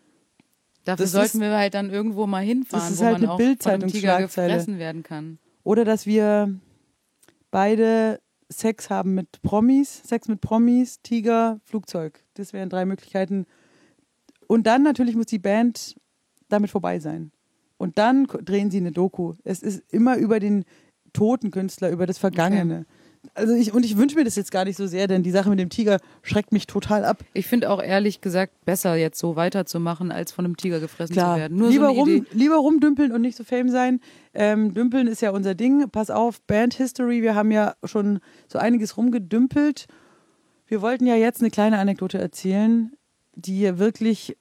Dafür Das sollten ist- wir halt dann irgendwo mal hinfahren, das ist wo halt man eine auch von einem Tiger Bild-Zeitungs-Schlagzeile. gefressen werden kann. Oder dass wir beide Sex haben mit Promis, Sex mit Promis, Tiger, Flugzeug. Das wären drei Möglichkeiten. Und dann natürlich muss die Band damit vorbei sein. Und dann ko- drehen sie eine Doku. Es ist immer über den toten Künstler, über das Vergangene. Also ich, und ich wünsche mir das jetzt gar nicht so sehr, denn die Sache mit dem Tiger schreckt mich total ab. Ich finde auch ehrlich gesagt besser, jetzt so weiterzumachen, als von einem Tiger gefressen Klar, zu werden. Nur lieber, so eine rum, Idee. lieber rumdümpeln und nicht so fame sein. Ähm, Dümpeln ist ja unser Ding. Pass auf, Band History, wir haben ja schon so einiges rumgedümpelt. Wir wollten ja jetzt eine kleine Anekdote erzählen, die ja wirklich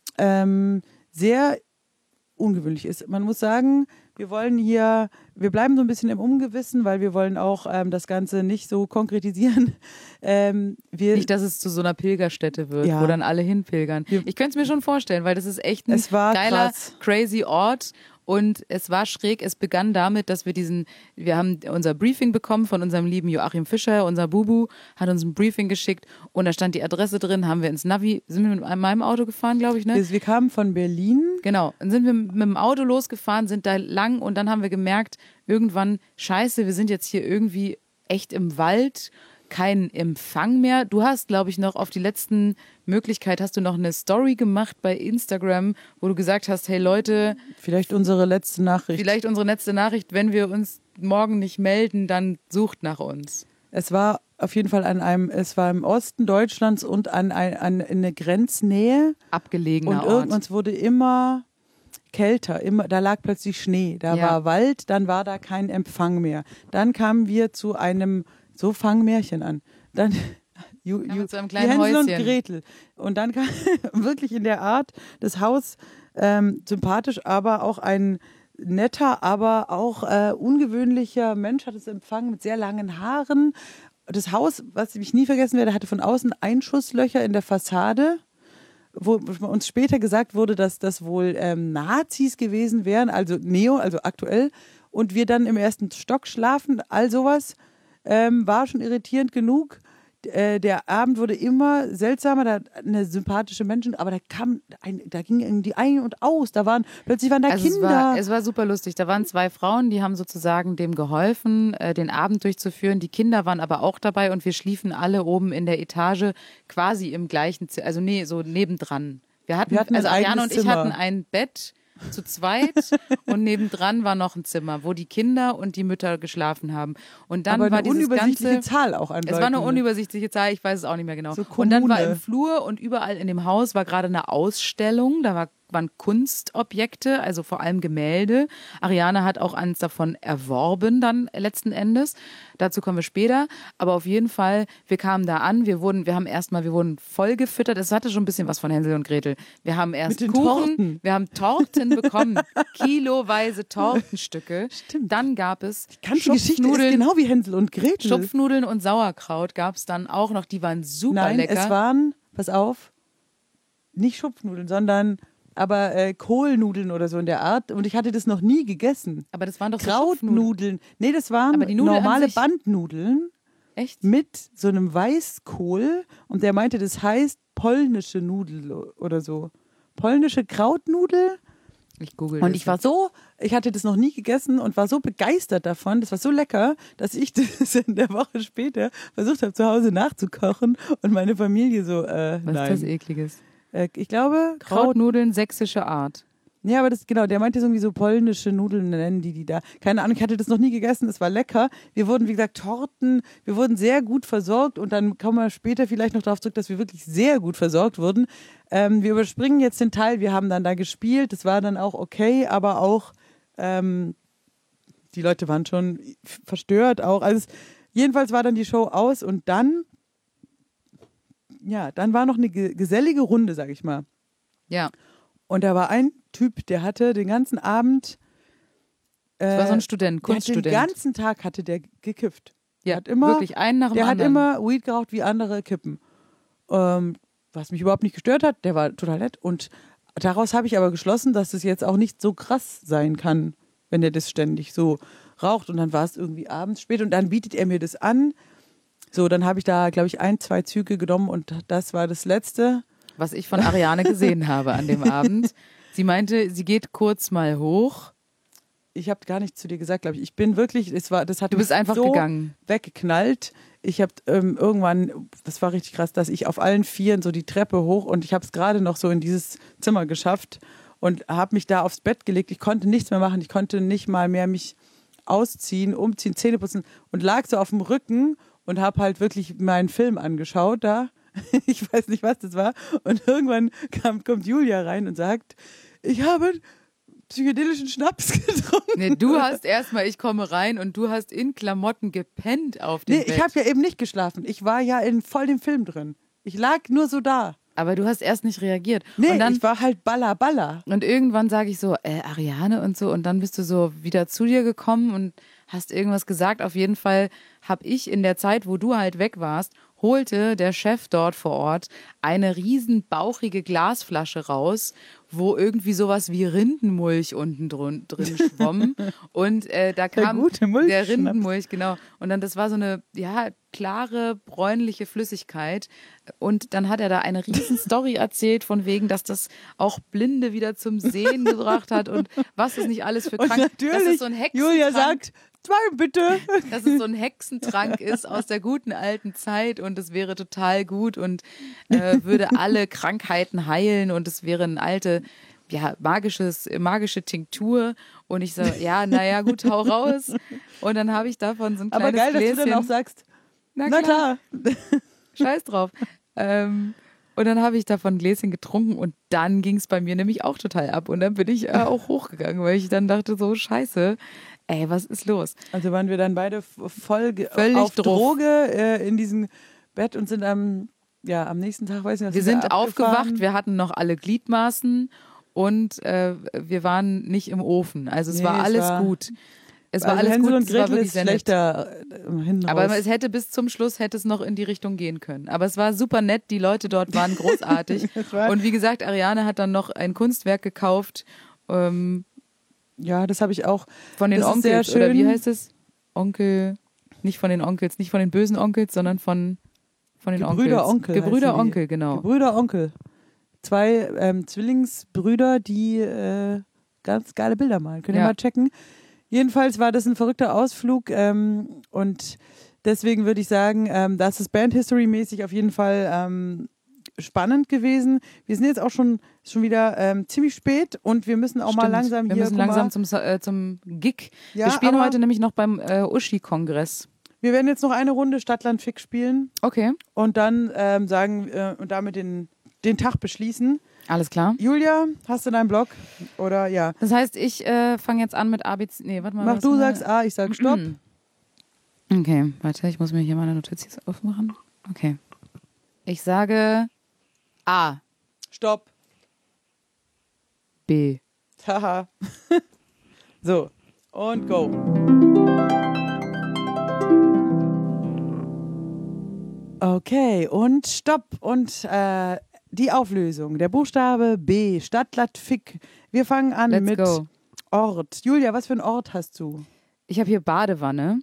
ähm, sehr ungewöhnlich ist. Man muss sagen, wir wollen hier, wir bleiben so ein bisschen im Ungewissen, weil wir wollen auch ähm, das Ganze nicht so konkretisieren. Ähm, wir, Nicht, dass es zu so einer Pilgerstätte wird, Ja. wo dann alle hinpilgern. Wir- Ich könnte es mir schon vorstellen, weil das ist echt ein Es war geiler, krass. crazy Ort. Und es war schräg. Es begann damit, dass wir diesen, wir haben unser Briefing bekommen von unserem lieben Joachim Fischer, unser Bubu, hat uns ein Briefing geschickt und da stand die Adresse drin, haben wir ins Navi, sind wir mit meinem Auto gefahren, glaube ich, ne? wir, wir kamen von Berlin. Genau, dann sind wir mit dem Auto losgefahren, sind da lang und dann haben wir gemerkt, irgendwann, scheiße, wir sind jetzt hier irgendwie echt im Wald, kein Empfang mehr. Du hast, glaube ich, noch auf die letzten Möglichkeit, hast du noch eine Story gemacht bei Instagram, wo du gesagt hast, hey Leute, Vielleicht unsere letzte Nachricht. vielleicht unsere letzte Nachricht, wenn wir uns morgen nicht melden, dann sucht nach uns. Es war auf jeden Fall an einem, es war im Osten Deutschlands und an, ein, an in eine Grenznähe. Abgelegener Und Ort. irgendwann wurde immer kälter, immer, da lag plötzlich Schnee, da Ja. war Wald, dann war da kein Empfang mehr. Dann kamen wir zu einem, so fangen Märchen an. Dann Ju, Ja, Ju, mit so einem die kleinen Hänsel und Häuschen. Gretel. Und dann kam wirklich in der Art das Haus ähm, sympathisch, aber auch ein netter, aber auch äh, ungewöhnlicher Mensch hat es empfangen mit sehr langen Haaren. Das Haus, was ich nie vergessen werde, hatte von außen Einschusslöcher in der Fassade, wo uns später gesagt wurde, dass das wohl ähm, Nazis gewesen wären, also Neo, also aktuell, und wir dann im ersten Stock schlafen, all sowas ähm, war schon irritierend genug. äh, der Abend wurde immer seltsamer, da eine sympathische Menschen, aber da kam, ein, da ging irgendwie ein und aus, da waren, plötzlich waren da Also Kinder. Es war, es war super lustig. Da waren zwei Frauen, die haben sozusagen dem geholfen, äh, den Abend durchzuführen. Die Kinder waren aber auch dabei und wir schliefen alle oben in der Etage quasi im gleichen Zimmer, also nee, so nebendran. Wir hatten, Wir hatten also ein Ariane und eigenes ich Zimmer. hatten ein Bett zu zweit und nebendran war noch ein Zimmer, wo die Kinder und die Mütter geschlafen haben. Und dann aber war eine dieses unübersichtliche ganze Zahl auch an Es war eine Leuten. unübersichtliche Zahl, ich weiß es auch nicht mehr genau. So und dann war Kommune. im Flur und überall in dem Haus war gerade eine Ausstellung, da war, waren Kunstobjekte, also vor allem Gemälde. Ariane hat auch eins davon erworben dann letzten Endes. Dazu kommen wir später. Aber auf jeden Fall, wir kamen da an, wir wurden, wir haben erstmal, wir wurden voll gefüttert. Es hatte schon ein bisschen was von Hänsel und Gretel. Wir haben erst Mit den Kuchen, Torten. wir haben Torten bekommen, kiloweise Tortenstücke. Stimmt. Dann gab es Die ganze Geschichte ist Schupfnudeln, genau wie Hänsel und Gretel. Schupfnudeln und Sauerkraut gab es dann auch noch. Die waren super Nein, lecker. es waren, pass auf, nicht Schupfnudeln, sondern aber äh, Kohlnudeln oder so in der Art. Und ich hatte das noch nie gegessen. aber das waren doch so Schupfnudeln. Krautnudeln. Nee, das waren Aber die Nudeln an normale sich- Bandnudeln Echt? mit so einem Weißkohl. Und der meinte, das heißt polnische Nudel oder so. Polnische Krautnudel. Ich google Und das ich war so, ich hatte das noch nie gegessen und war so begeistert davon, das war so lecker, dass ich das in der Woche später versucht habe, zu Hause nachzukochen und meine Familie so, äh, Was nein. ist das Ekliges? Äh, ich glaube, Kraut. Krautnudeln sächsische Art. Ja, aber das, genau, der meinte so irgendwie so polnische Nudeln nennen die die da. Keine Ahnung, ich hatte das noch nie gegessen, es war lecker. Wir wurden, wie gesagt, Torten, wir wurden sehr gut versorgt und dann kommen wir später vielleicht noch darauf zurück, dass wir wirklich sehr gut versorgt wurden. Ähm, wir überspringen jetzt den Teil, wir haben dann da gespielt, das war dann auch okay, aber auch ähm, die Leute waren schon verstört auch. Also es, jedenfalls war dann die Show aus und dann, ja, dann war noch eine ge- gesellige Runde, sag ich mal. Ja, Und da war ein Typ, der hatte den ganzen Abend. Äh, das war so ein Student, der hat den Kunststudent. ganzen Tag hatte der gekifft. Ja, hat immer, wirklich einen nach dem Der hat anderen. immer Weed geraucht wie andere kippen. Ähm, was mich überhaupt nicht gestört hat, der war total nett. Und daraus habe ich aber geschlossen, dass es jetzt auch nicht so krass sein kann, wenn er das ständig so raucht. Und dann war es irgendwie abends spät und dann bietet er mir das an. So, dann habe ich da, glaube ich, ein, zwei Züge genommen und das war das Letzte. Was ich von Ariane gesehen habe an dem Abend. Sie meinte, sie geht kurz mal hoch. Ich habe gar nichts zu dir gesagt, glaube ich. Ich bin wirklich, es war, das hat Du bist mich einfach so gegangen. weggeknallt. Ich habe ähm, irgendwann, das war richtig krass, dass ich auf allen Vieren so die Treppe hoch und ich habe es gerade noch so in dieses Zimmer geschafft und habe mich da aufs Bett gelegt. Ich konnte nichts mehr machen. Ich konnte nicht mal mehr mich ausziehen, umziehen, Zähne putzen und lag so auf dem Rücken und habe halt wirklich meinen Film angeschaut da. Ich weiß nicht, was das war. Und irgendwann kam, kommt Julia rein und sagt, ich habe psychedelischen Schnaps getrunken. Nee, du hast erstmal, ich komme rein und du hast in Klamotten gepennt auf dem Nee, Bett. ich habe ja eben nicht geschlafen. Ich war ja in voll dem Film drin. Ich lag nur so da. Aber du hast erst nicht reagiert. Nee, und dann, ich war halt baller, baller. und irgendwann sage ich so, äh, Ariane und so. Und dann bist du so wieder zu dir gekommen und hast irgendwas gesagt. Auf jeden Fall habe ich in der Zeit, wo du halt weg warst, holte der Chef dort vor Ort eine riesen bauchige Glasflasche raus, wo irgendwie sowas wie Rindenmulch unten drin, drin schwamm. Und äh, da Der kam gute Mulchschnaps. der Rindenmulch, genau. Und dann, das war so eine, ja, klare, bräunliche Flüssigkeit. Und dann hat er da eine riesen Story erzählt, von wegen, dass das auch Blinde wieder zum Sehen gebracht hat und was es nicht alles für Und krank. Dass natürlich, es so ein Julia Hexentrank- sagt, zwei bitte. dass es so ein Hexentrank ist aus der guten alten Zeit und es wäre total gut und äh, würde alle Krankheiten heilen und es wäre eine alte, ja, magisches, magische Tinktur. Und ich so, ja, naja, gut, hau raus. Und dann habe ich davon so ein kleines Aber geil, dass Gläschen. du dann auch sagst, na na klar, klar. scheiß drauf. Ähm, und dann habe ich davon ein Gläschen getrunken und dann ging es bei mir nämlich auch total ab. Und dann bin ich äh, auch hochgegangen, weil ich dann dachte so, scheiße, ey, was ist los? Also waren wir dann beide f- voll ge- Völlig auf drauf. Droge äh, in diesem Bett und sind am, ja, am nächsten Tag, weiß ich nicht, was Wir sind sind da abgefahren. aufgewacht, wir hatten noch alle Gliedmaßen und äh, wir waren nicht im Ofen. Also es Nee, war es alles war- gut. Es Also war alles Hänsel gut, und es war Gretel wirklich ist sehr nett. schlechter äh, hinten Aber raus. es hätte bis zum Schluss hätte es noch in die Richtung gehen können. Aber es war super nett, die Leute dort waren großartig. Es war- Und wie gesagt, Ariane hat dann noch ein Kunstwerk gekauft ähm, Ja, das habe ich auch. von den Das ist sehr Onkels. Oder wie schön. heißt es? Onkel, nicht von den Onkels, nicht von den bösen Onkels, sondern von von den Gebrüder Onkels. Onkel. Gebrüder heißen die. Onkel, genau. Gebrüder Onkel. Zwei ähm, Zwillingsbrüder, die äh, ganz geile Bilder malen. Könnt ihr Ja. mal checken. Jedenfalls war das ein verrückter Ausflug ähm, und deswegen würde ich sagen, ähm, das ist Band-History-mäßig auf jeden Fall ähm, spannend gewesen. Wir sind jetzt auch schon, schon wieder ähm, ziemlich spät und wir müssen auch mal Stimmt. langsam Wir hier. müssen guck langsam mal, zum, Sa- äh, zum Gig. Ja, wir spielen aber heute nämlich noch beim äh, Uschi-Kongress. wir werden jetzt noch eine Runde Stadtland Fix spielen Okay, und dann ähm, sagen äh, und damit den, den Tag beschließen. alles klar. Julia, hast du deinen Blog? Oder ja? Das heißt, ich äh, fange jetzt an mit A B C. Nee, warte mal. Mach was du haben wir? sagst A, ich sag Stopp. Okay, warte, ich muss mir hier meine Notizen aufmachen. Okay. Ich sage A, Stopp. B. Haha. So, und go. Okay, und Stopp. Und äh, die Auflösung. Der Buchstabe B, Stadtland Fick. Wir fangen an Let's mit go. Ort. Julia, was für einen Ort hast du? Ich habe hier Badewanne.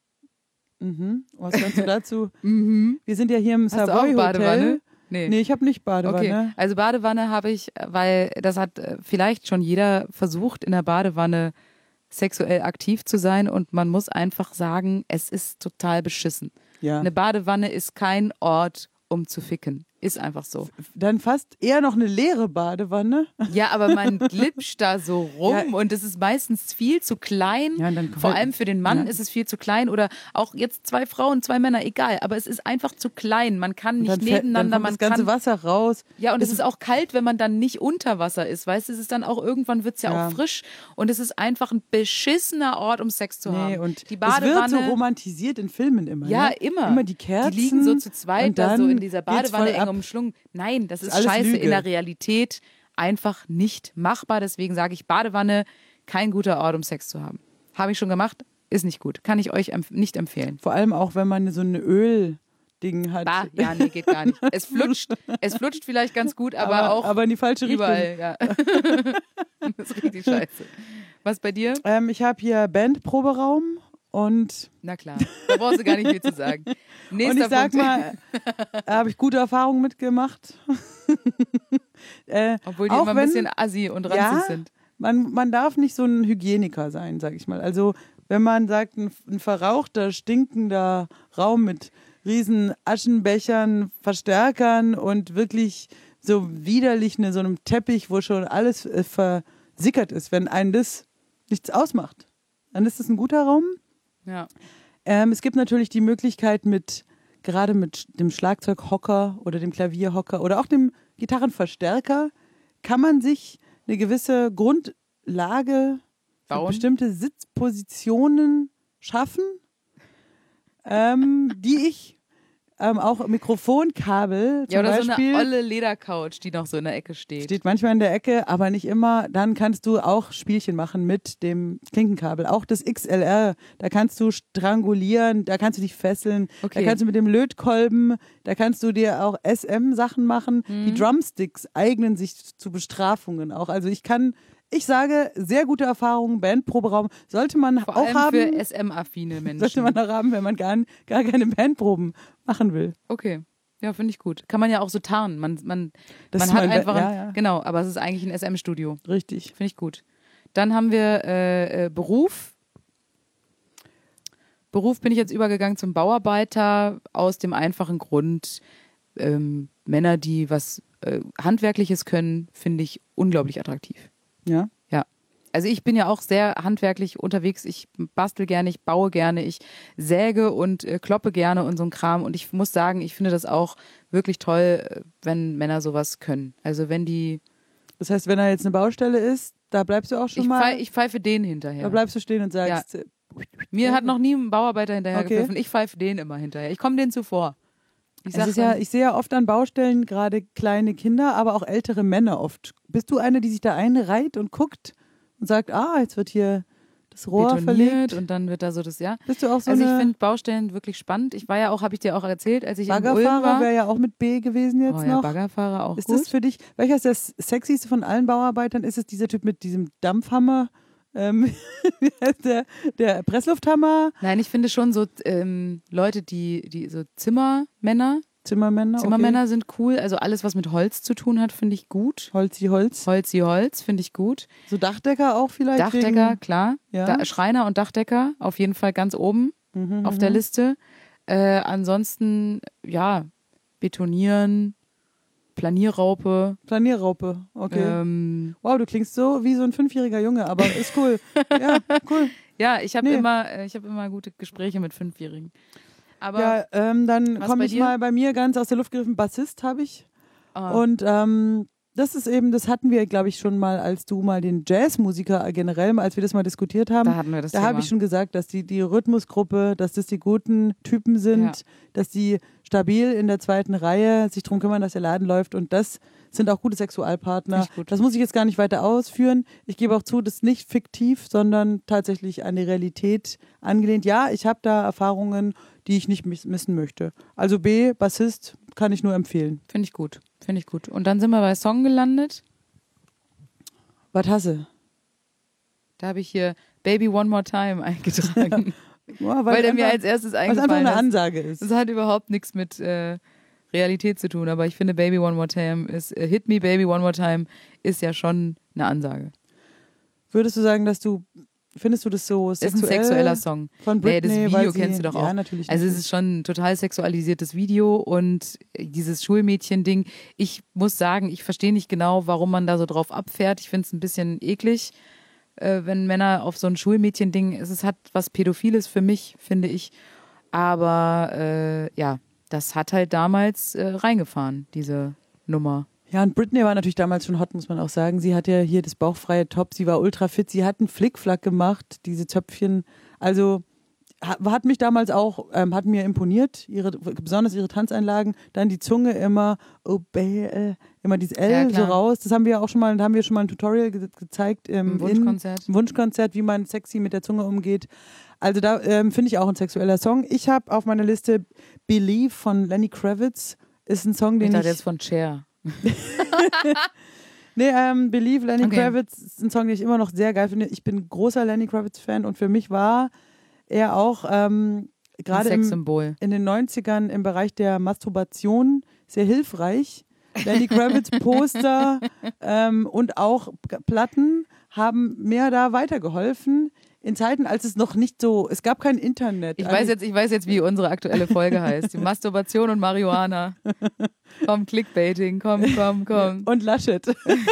Mhm. Was kannst du dazu? Mhm. Wir sind ja hier im Hast du auch Savoy Badewanne? Hotel. Nee. Nee, ich habe nicht Badewanne. Okay, also Badewanne habe ich, weil das hat äh, vielleicht schon jeder versucht, in der Badewanne sexuell aktiv zu sein und man muss einfach sagen, es ist total beschissen. Ja. Eine Badewanne ist kein Ort, um zu ficken. Ist einfach so. Dann fast eher noch eine leere Badewanne. Ja, aber man glitscht da so rum Ja. und es ist meistens viel zu klein. Ja, und dann Vor allem für den Mann Ja. ist es viel zu klein oder auch jetzt zwei Frauen, zwei Männer, egal. Aber es ist einfach zu klein. Man kann nicht Dann, fällt- nebeneinander, dann kommt man das ganze kann. Wasser raus. Ja, und Das es ist auch kalt, wenn man dann nicht unter Wasser ist. Weißt du, es ist dann auch irgendwann wird es ja, Ja. auch frisch und es ist einfach ein beschissener Ort, um Sex zu Nee, haben. und die es wird Badewanne. so romantisiert in Filmen immer. Ja, ne? immer. Immer die Kerzen. Die liegen so zu zweit und da dann so in dieser geht's Badewanne voll eng ab. umschlungen. Nein, das ist, alles scheiße. Lüge. In der Realität einfach nicht machbar. Deswegen sage ich, Badewanne, kein guter Ort, um Sex zu haben. Habe ich schon gemacht, ist nicht gut. Kann ich euch empf- nicht empfehlen. Vor allem auch, wenn man so ein Öl-Ding hat. Bah, ja, nee, geht gar nicht. Es flutscht, es flutscht vielleicht ganz gut, aber, aber, auch aber in die falsche überall. Ja. Das ist richtig scheiße. Was bei dir? Richtung. Ähm, ich habe hier Bandproberaum und, Na klar, da brauchst du gar nicht viel zu sagen. Nächster und ich sag Punkt. mal, da habe ich gute Erfahrungen mitgemacht. äh, Obwohl die auch immer ein wenn- bisschen assi und ranzig ja, sind. Man, man darf nicht so ein Hygieniker sein, sag ich mal. Also wenn man sagt, ein, ein verrauchter, stinkender Raum mit riesen Aschenbechern, Verstärkern und wirklich so widerlich in so einem Teppich, wo schon alles äh, versickert ist, wenn einen das nichts ausmacht, dann ist das ein guter Raum. Ja. Ähm, es gibt natürlich die Möglichkeit mit, gerade mit dem Schlagzeughocker oder dem Klavierhocker oder auch dem Gitarrenverstärker, kann man sich eine gewisse Grundlage für Bauen. bestimmte Sitzpositionen schaffen, ähm, die ich ähm, auch Mikrofonkabel zum Ja, oder Beispiel so eine olle Ledercouch, die noch so in der Ecke steht. steht manchmal in der Ecke, aber nicht immer. Dann kannst du auch Spielchen machen mit dem Klinkenkabel. Auch das X L R, da kannst du strangulieren, da kannst du dich fesseln, Okay. da kannst du mit dem Lötkolben, da kannst du dir auch S M-Sachen machen. Mhm. Die Drumsticks eignen sich zu Bestrafungen auch. Also ich kann, ich sage, sehr gute Erfahrungen, Bandproberaum sollte man Vor auch allem haben. für S M-affine Menschen. Sollte man auch haben, wenn man gar, gar keine Bandproben machen will. Okay. Ja, finde ich gut. Kann man ja auch so tarnen. Man, man, Das man ist hat mein Be- einfach, ja, ein, ja. genau, aber es ist eigentlich ein S M-Studio. Richtig. Finde ich gut. Dann haben wir äh, äh, Beruf. Beruf bin ich jetzt übergegangen zum Bauarbeiter aus dem einfachen Grund, ähm, Männer, die was äh, Handwerkliches können, finde ich unglaublich attraktiv. Ja. Ja. Also ich bin ja auch sehr handwerklich unterwegs. Ich bastel gerne, ich baue gerne, ich säge und äh, kloppe gerne und so ein Kram. Und ich muss sagen, ich finde das auch wirklich toll, äh, wenn Männer sowas können. Also wenn die, Das heißt, wenn da jetzt eine Baustelle ist, da bleibst du auch schon ich, mal. pfeif, ich pfeife den hinterher. Da bleibst du stehen und sagst, äh, Mir hat noch nie ein Bauarbeiter hinterher Okay. gepfiffen. Ich pfeife den immer hinterher. Ich komme denen zuvor. Ich es sag ist ja, dann, ich sehe ja oft an Baustellen gerade kleine Kinder, aber auch ältere Männer oft. Bist du eine, die sich da einreiht und guckt und sagt, ah, jetzt wird hier das Rohr betoniert verlegt? und dann wird da so das, ja. Bist du auch so Also ich eine finde Baustellen wirklich spannend. Ich war ja auch, habe ich dir auch erzählt, als ich in Ulm Baggerfahrer? war. Wäre ja auch mit B gewesen jetzt Oh ja, noch. Baggerfahrer auch Ist gut. das für dich, welcher ist das sexyste von allen Bauarbeitern? Ist es dieser Typ mit diesem Dampfhammer? Ähm, wie heißt der, der Presslufthammer? Nein, ich finde schon so ähm, Leute, die, die so Zimmermänner, Zimmermänner. Zimmermänner sind cool. Also alles, was mit Holz zu tun hat, finde ich gut. Okay. Holzi Holz. Holzi Holz finde ich gut. So Dachdecker auch vielleicht? Dachdecker, wegen, klar. ja? Da, Schreiner und Dachdecker auf jeden Fall ganz oben mhm, auf der Liste. Äh, ansonsten, ja, Betonieren, Planierraupe. Planierraupe, okay. Ähm, wow, du klingst so wie so ein fünfjähriger Junge, aber ist cool. Ja, cool. ja, ich habe Nee. immer, äh, ich habe immer gute Gespräche mit Fünfjährigen. Aber Ja, ähm, dann Was komme bei ich dir? mal bei mir ganz aus der Luft gegriffen. Bassist habe ich. ah, Und ähm, das ist eben, das hatten wir, glaube ich, schon mal, als du mal den Jazzmusiker generell, mal, als wir das mal diskutiert haben. da hatten wir das Da Thema. habe ich schon gesagt, dass die, die Rhythmusgruppe, dass das die guten Typen sind, Ja. dass die stabil in der zweiten Reihe sich darum kümmern, dass der Laden läuft, und das sind auch gute Sexualpartner. Finde ich gut. Das muss ich jetzt gar nicht weiter ausführen. Ich gebe auch zu, das ist nicht fiktiv, sondern tatsächlich an die Realität angelehnt. Ja, ich habe da Erfahrungen, die ich nicht miss- missen möchte. Also B, Bassist, kann ich nur empfehlen. Finde ich gut. Finde ich gut. Und dann sind wir bei Song gelandet. Was hasse? Da habe ich hier Baby One More Time eingetragen. Ja, weil der einfach, mir als erstes weil es einfach eingefallen eine ist. Ansage ist. Das hat überhaupt nichts mit äh, Realität zu tun, aber ich finde Baby One More Time ist, äh, Hit Me Baby One More Time ist ja schon eine Ansage. Würdest du sagen, dass du, findest du das so Ist ein sexuell sexueller Song. von Nee, Britney? das weil Video sie, kennst du doch ja, auch. natürlich Also nicht. es ist schon ein total sexualisiertes Video und dieses Schulmädchen-Ding, ich muss sagen, ich verstehe nicht genau, warum man da so drauf abfährt. Ich finde es ein bisschen eklig, äh, wenn Männer auf so ein Schulmädchen-Ding, es ist, hat was Pädophiles für mich, finde ich. Aber äh, ja, das hat halt damals äh, reingefahren, diese Nummer. Ja, und Britney war natürlich damals schon hot, muss man auch sagen. Sie hatte ja hier das bauchfreie Top, sie war ultra fit, sie hat einen Flickflack gemacht, diese Zöpfchen. Also hat, hat mich damals auch, ähm, hat mir imponiert, ihre, besonders ihre Tanzeinlagen. Dann die Zunge immer, oh, äh, immer dieses L Ja, so klar. raus. Das haben wir auch schon mal, da haben wir schon mal ein Tutorial ge gezeigt im, Im Wunschkonzert. In, im Wunschkonzert, wie man sexy mit der Zunge umgeht. Also da ähm, finde ich auch ein sexueller Song. Ich habe auf meiner Liste Believe von Lenny Kravitz. Ist ein Song, den Ich ich... dachte jetzt von Cher. Nee, ähm, Believe, Lenny Okay. Kravitz ist ein Song, den ich immer noch sehr geil finde. Ich bin großer Lenny Kravitz-Fan und für mich war er auch ähm, Ein gerade im, Sexsymbol. in den neunzigern im Bereich der Masturbation sehr hilfreich. Lenny Kravitz Poster ähm, und auch Platten haben mir da weitergeholfen in Zeiten, als es noch nicht so, es gab kein Internet. Ich weiß jetzt, ich weiß jetzt, wie unsere aktuelle Folge heißt. Die Masturbation und Marihuana. Komm, Clickbaiting, komm, komm, komm. Und Laschet.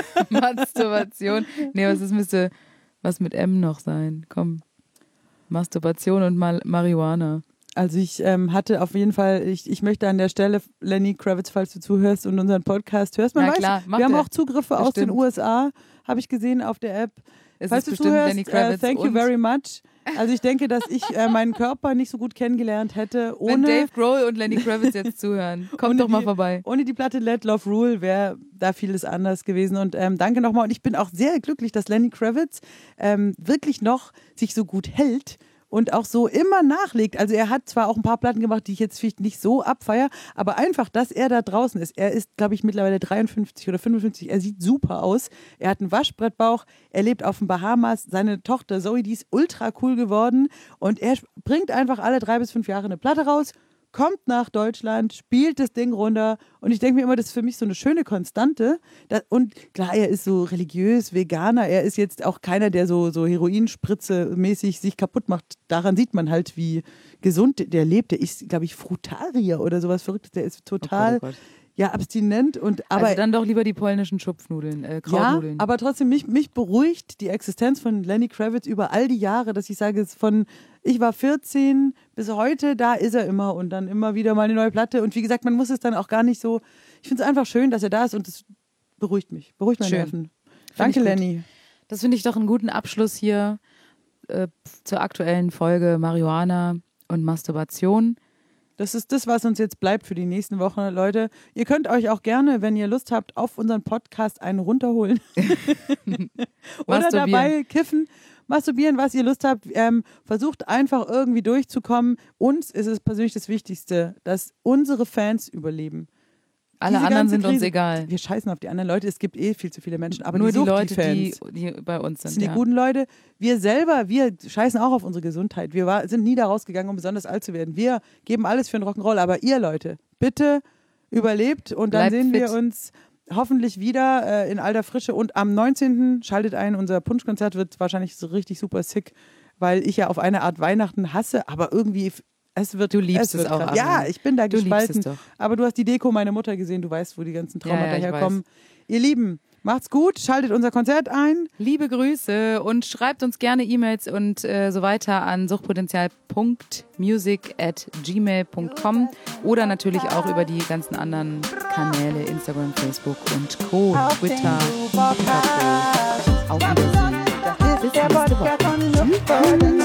Masturbation. Nee, was ist, müsste was mit M noch sein? Komm. Masturbation und Mal Marihuana. Also ich ähm, hatte auf jeden Fall, ich, ich möchte an der Stelle, Lenny Kravitz, falls du zuhörst und unseren Podcast hörst, man Na weiß, klar, macht wir haben er. auch Zugriffe aus den Bestimmt. U S A, habe ich gesehen auf der App. Es Falls ist du bestimmt zuhörst, Lenny äh, Kravitz thank you und very much. Also ich denke, dass ich äh, meinen Körper nicht so gut kennengelernt hätte, wenn ohne, Dave Grohl und Lenny Kravitz jetzt zuhören. Kommt ohne doch mal die- vorbei. ohne die Platte Let Love Rule wäre da vieles anders gewesen. Und ähm, danke nochmal. Und ich bin auch sehr glücklich, dass Lenny Kravitz ähm, wirklich noch sich so gut hält und auch so immer nachlegt. Also er hat zwar auch ein paar Platten gemacht, die ich jetzt vielleicht nicht so abfeier, aber einfach, dass er da draußen ist. Er ist, glaube ich, mittlerweile dreiundfünfzig oder fünfundfünfzig. Er sieht super aus. Er hat einen Waschbrettbauch. Er lebt auf den Bahamas. Seine Tochter Zoe, die ist ultra cool geworden. Und er bringt einfach alle drei bis fünf Jahre eine Platte raus, kommt nach Deutschland, spielt das Ding runter. Und ich denke mir immer, das ist für mich so eine schöne Konstante. Da, und klar, er ist so religiös, Veganer. Er ist jetzt auch keiner, der so, so Heroinspritze-mäßig sich kaputt macht. Daran sieht man halt, wie gesund der lebt. Der ist, glaube ich, Frutarier oder sowas Verrücktes. Der ist total, Oh Gott, oh Gott. ja, abstinent. Und, aber Also dann doch lieber die polnischen Schupfnudeln, äh, ja, Krautnudeln. aber trotzdem, mich, mich beruhigt die Existenz von Lenny Kravitz über all die Jahre, dass ich sage, es von ich war vierzehn bis heute, da ist er immer und dann immer wieder mal eine neue Platte. Und wie gesagt, man muss es dann auch gar nicht so, ich finde es einfach schön, dass er da ist und das beruhigt mich, beruhigt meine Schön. Nerven. ich Danke, gut. Lenny. Das finde ich doch einen guten Abschluss hier äh, zur aktuellen Folge Marihuana und Masturbation. Das ist das, was uns jetzt bleibt für die nächsten Wochen, Leute. Ihr könnt euch auch gerne, wenn ihr Lust habt, auf unseren Podcast einen runterholen. Oder Masturbieren. dabei kiffen, masturbieren, was ihr Lust habt. Ähm, versucht einfach irgendwie durchzukommen. Uns ist es persönlich das Wichtigste, dass unsere Fans überleben. Alle Diese anderen ganze sind uns Krise- egal. Wir scheißen auf die anderen Leute. Es gibt eh viel zu viele Menschen. Aber Nur die, die Leute, die, Suchti-Fans, die bei uns das sind. sind die ja. guten Leute. Wir selber, wir scheißen auch auf unsere Gesundheit. Wir war, sind nie da rausgegangen, um besonders alt zu werden. Wir geben alles für den Rock'n'Roll. Aber ihr Leute, bitte überlebt und dann Bleibt sehen wir fit. uns hoffentlich wieder äh, in alter Frische und am neunzehnten schaltet ein, unser Punschkonzert wird wahrscheinlich so richtig super sick, weil ich ja auf eine Art Weihnachten hasse, aber irgendwie es wird Du liebst es, wird es auch, krass. Adrian. Ja, ich bin da Du liebst gespalten, es doch. aber du hast die Deko meiner Mutter gesehen, du weißt, wo die ganzen Traumata Ja, ja, ich herkommen. Ihr Lieben, macht's gut, schaltet unser Konzert ein. Liebe Grüße und schreibt uns gerne E-Mails und äh, so weiter an suchtpotenzial punkt music at gmail punkt com oder natürlich auch über die ganzen anderen Kanäle, Instagram, Facebook und Co., Twitter. Podcast. Auf Wiedersehen. Das ist der Podcast von Luftpotenzial.